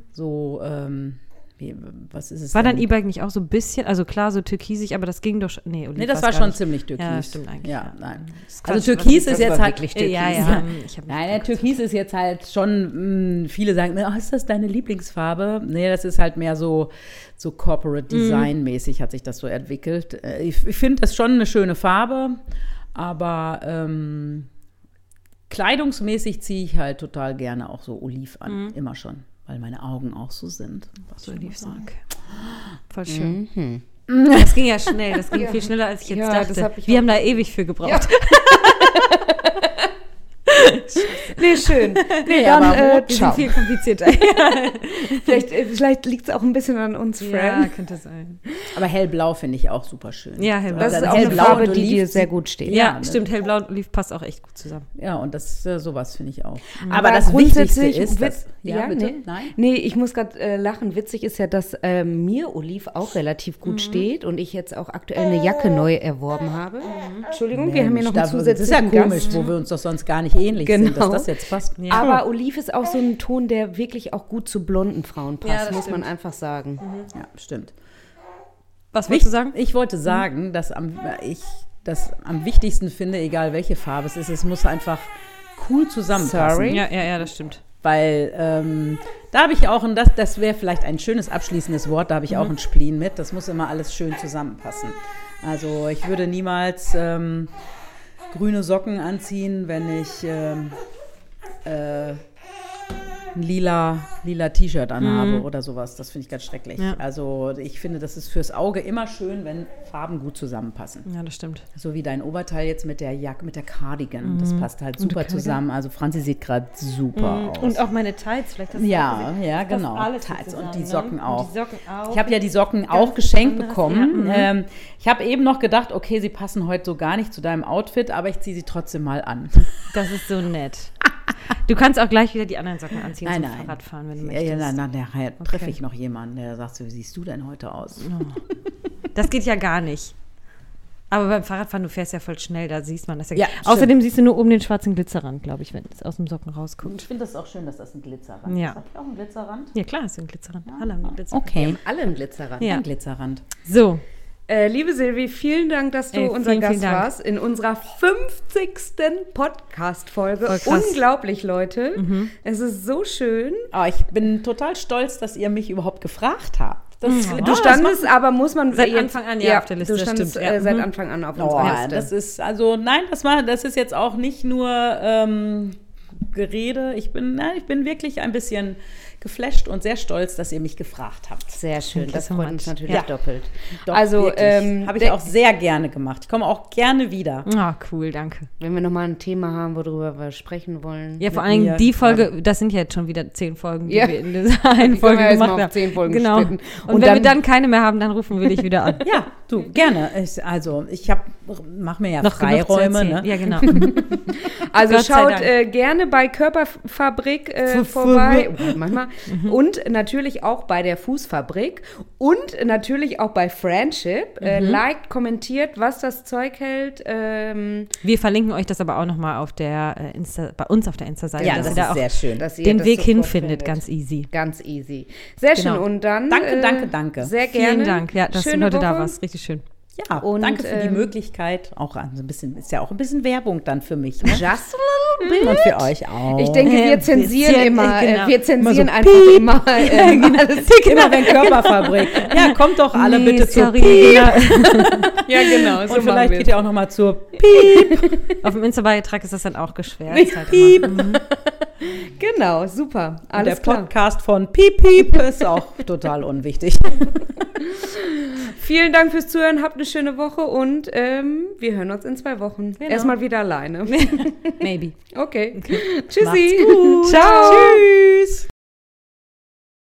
Was ist es War denn? dein E-Bike nicht auch so ein bisschen, also klar, so türkisig, aber das ging doch schon, Nee, das war schon ziemlich türkis. Ja, stimmt eigentlich. Ja, nein. krass, Also Türkis ist das jetzt war halt wirklich Türkis. Ja. Nein, Türkis ist jetzt halt schon, viele sagen, ist das deine Lieblingsfarbe? Nee, das ist halt mehr so Corporate Design-mäßig hat sich das so entwickelt. Ich finde das schon eine schöne Farbe, aber kleidungsmäßig ziehe ich halt total gerne auch so Oliv an, immer schon. Weil meine Augen auch so sind. Was So soll lieb ich sagen? Voll schön. Das ging ja schnell, das ging viel schneller, als ich jetzt Ja, das dachte. hab ich Wir auch haben da ewig für gebraucht. Nee, schön. Nee, Ja, dann aber Wir sind ciao. viel komplizierter. Vielleicht liegt es auch ein bisschen an uns, Ja, Fran. könnte sein. Aber hellblau finde ich auch super schön. Ja, hellblau. Das ist Also auch eine hellblau Farbe, und die Oliv dir sehr sieht- gut steht. Ja, ne? stimmt, hellblau und Oliv passt auch echt gut zusammen. Ja, und das sowas finde ich auch. Aber das Wichtigste grundsätzlich ist, witz- ja, bitte? nee. Nein? Nee, ich muss gerade lachen. Witzig ist ja, dass mir Oliv auch relativ gut steht und ich jetzt auch aktuell eine Jacke neu erworben habe. Entschuldigung, wir haben hier noch einen Das ist zusätzlichen ja komisch, Gast. wo wir uns doch sonst gar nicht ähnlich sind, dass Genau. das jetzt passt. Ja. Aber Oliv ist auch so ein Ton, der wirklich auch gut zu blonden Frauen passt, Ja, das muss man stimmt. einfach sagen. Ja, stimmt. Was wolltest du sagen? Ich wollte sagen, dass ich das am wichtigsten finde, egal welche Farbe es ist, es muss einfach cool zusammenpassen. Sorry? Ja, das stimmt. Weil da habe ich auch, das wäre vielleicht ein schönes abschließendes Wort, da habe ich auch ein Spleen mit. Das muss immer alles schön zusammenpassen. Also ich würde niemals grüne Socken anziehen, wenn ich ein lila T-Shirt anhabe oder sowas. Das finde ich ganz schrecklich. Ja. Also ich finde, das ist fürs Auge immer schön, wenn Farben gut zusammenpassen. Ja, das stimmt. So wie dein Oberteil jetzt mit der Jacke, mit der Cardigan. Das passt halt super zusammen. Also Franzi sieht gerade super aus. Und auch meine Tights, vielleicht hast du Ja, gesehen. ja, Das passt genau. alles Tights zusammen, und die ne? Socken auch. Und die Socken auch. Ich habe ja die Socken auch geschenkt anderes, bekommen. ja, Ich habe eben noch gedacht, okay, sie passen heute so gar nicht zu deinem Outfit, aber ich ziehe sie trotzdem mal an. Das ist so nett. Du kannst auch gleich wieder die anderen Socken anziehen Nein, zum nein. Fahrradfahren, wenn du Ja, möchtest. nachher treffe ich noch jemanden, der sagt so, wie siehst du denn heute aus? Das geht ja gar nicht. Aber beim Fahrradfahren, du fährst ja voll schnell, da siehst man das ja. Ja, Außerdem siehst du nur oben den schwarzen Glitzerrand, glaube ich, wenn es aus dem Socken rausguckt. Ich finde das auch schön, dass das ein Glitzerrand Ja. ist. Hab ich auch einen Glitzerrand? Ja, klar, ist ein Glitzerrand. Alle haben einen Glitzerrand. Okay, Alle im Glitzerrand. Ja. ein Glitzerrand. So, Liebe Silvi, vielen Dank, dass du Ey, unser vielen, Gast vielen Dank. warst in unserer 50. Podcast-Folge. Voll krass. Unglaublich, Leute. Es ist so schön. Aber ich bin total stolz, dass ihr mich überhaupt gefragt habt. Du standest aber, muss man Seit jetzt- Anfang an ja auf der Liste, Du das standest stimmt, ja. seit Mhm. Anfang an auf Oh, unserer Liste. das ist, also nein, das ist jetzt auch nicht nur Gerede. Ich bin wirklich ein bisschen geflasht und sehr stolz, dass ihr mich gefragt habt. Sehr schön, Thank you das so freut much. uns natürlich Ja. doppelt. Doch, Also, habe ich auch sehr gerne gemacht. Ich komme auch gerne wieder. ah, cool, danke. wenn wir nochmal ein Thema haben, worüber wir sprechen wollen. Ja, vor Mit allen mir. Dingen die Folge, das sind ja jetzt schon wieder 10 Folgen, die Ja. wir in dieser einen Die Folge können wir jetzt mal gemacht auf haben. 10 Folgen genau. splitten. Und Und wenn wir dann- dann keine mehr haben, dann rufen wir dich wieder an. Ja, du, gerne. Ich mache mir ja Noch genug zu Freiräume. erzählen. Ne? Ja, genau. Also Gott sei schaut Dank. gerne bei Körperfabrik vorbei. Oh, manchmal Und natürlich auch bei der Fußfabrik und natürlich auch bei Friendship. Liked, kommentiert, was das Zeug hält. Wir verlinken euch das aber auch nochmal auf der bei uns auf der Insta-Seite, Ja, dass das ihr ist da auch sehr schön. Dass ihr den das Weg sofort hinfindet, ganz easy. Ganz easy. Sehr schön. Genau. Und dann Danke. sehr gerne. Vielen Dank, ja, dass Schöne du heute Woche. da warst. Richtig schön. Ja, Und, danke für die Möglichkeit. Auch ein bisschen, ist ja auch ein bisschen Werbung dann für mich. Ne? Just a little bit. Und für euch auch. Ich denke, wir zensieren bisschen, immer. genau. Wir zensieren Immer so einfach immer. Alles. Immer wenn Körperfabrik. Ja, kommt doch alle Nee, bitte zur sorry, Piep. Ja, genau. Und vielleicht geht ihr auch noch mal zur Auf dem Insta-Beitrag ist das dann auch geschwärzt. Halt Piep. immer. Genau, super. Und der Alles klar. Podcast von Piep Piep ist auch total unwichtig. Vielen Dank fürs Zuhören. Habt eine schöne Woche und wir hören uns in 2 Wochen. Genau. Erstmal wieder alleine. Maybe. Okay. Tschüssi. Tschüssi. Macht's gut. Ciao. Tschüss.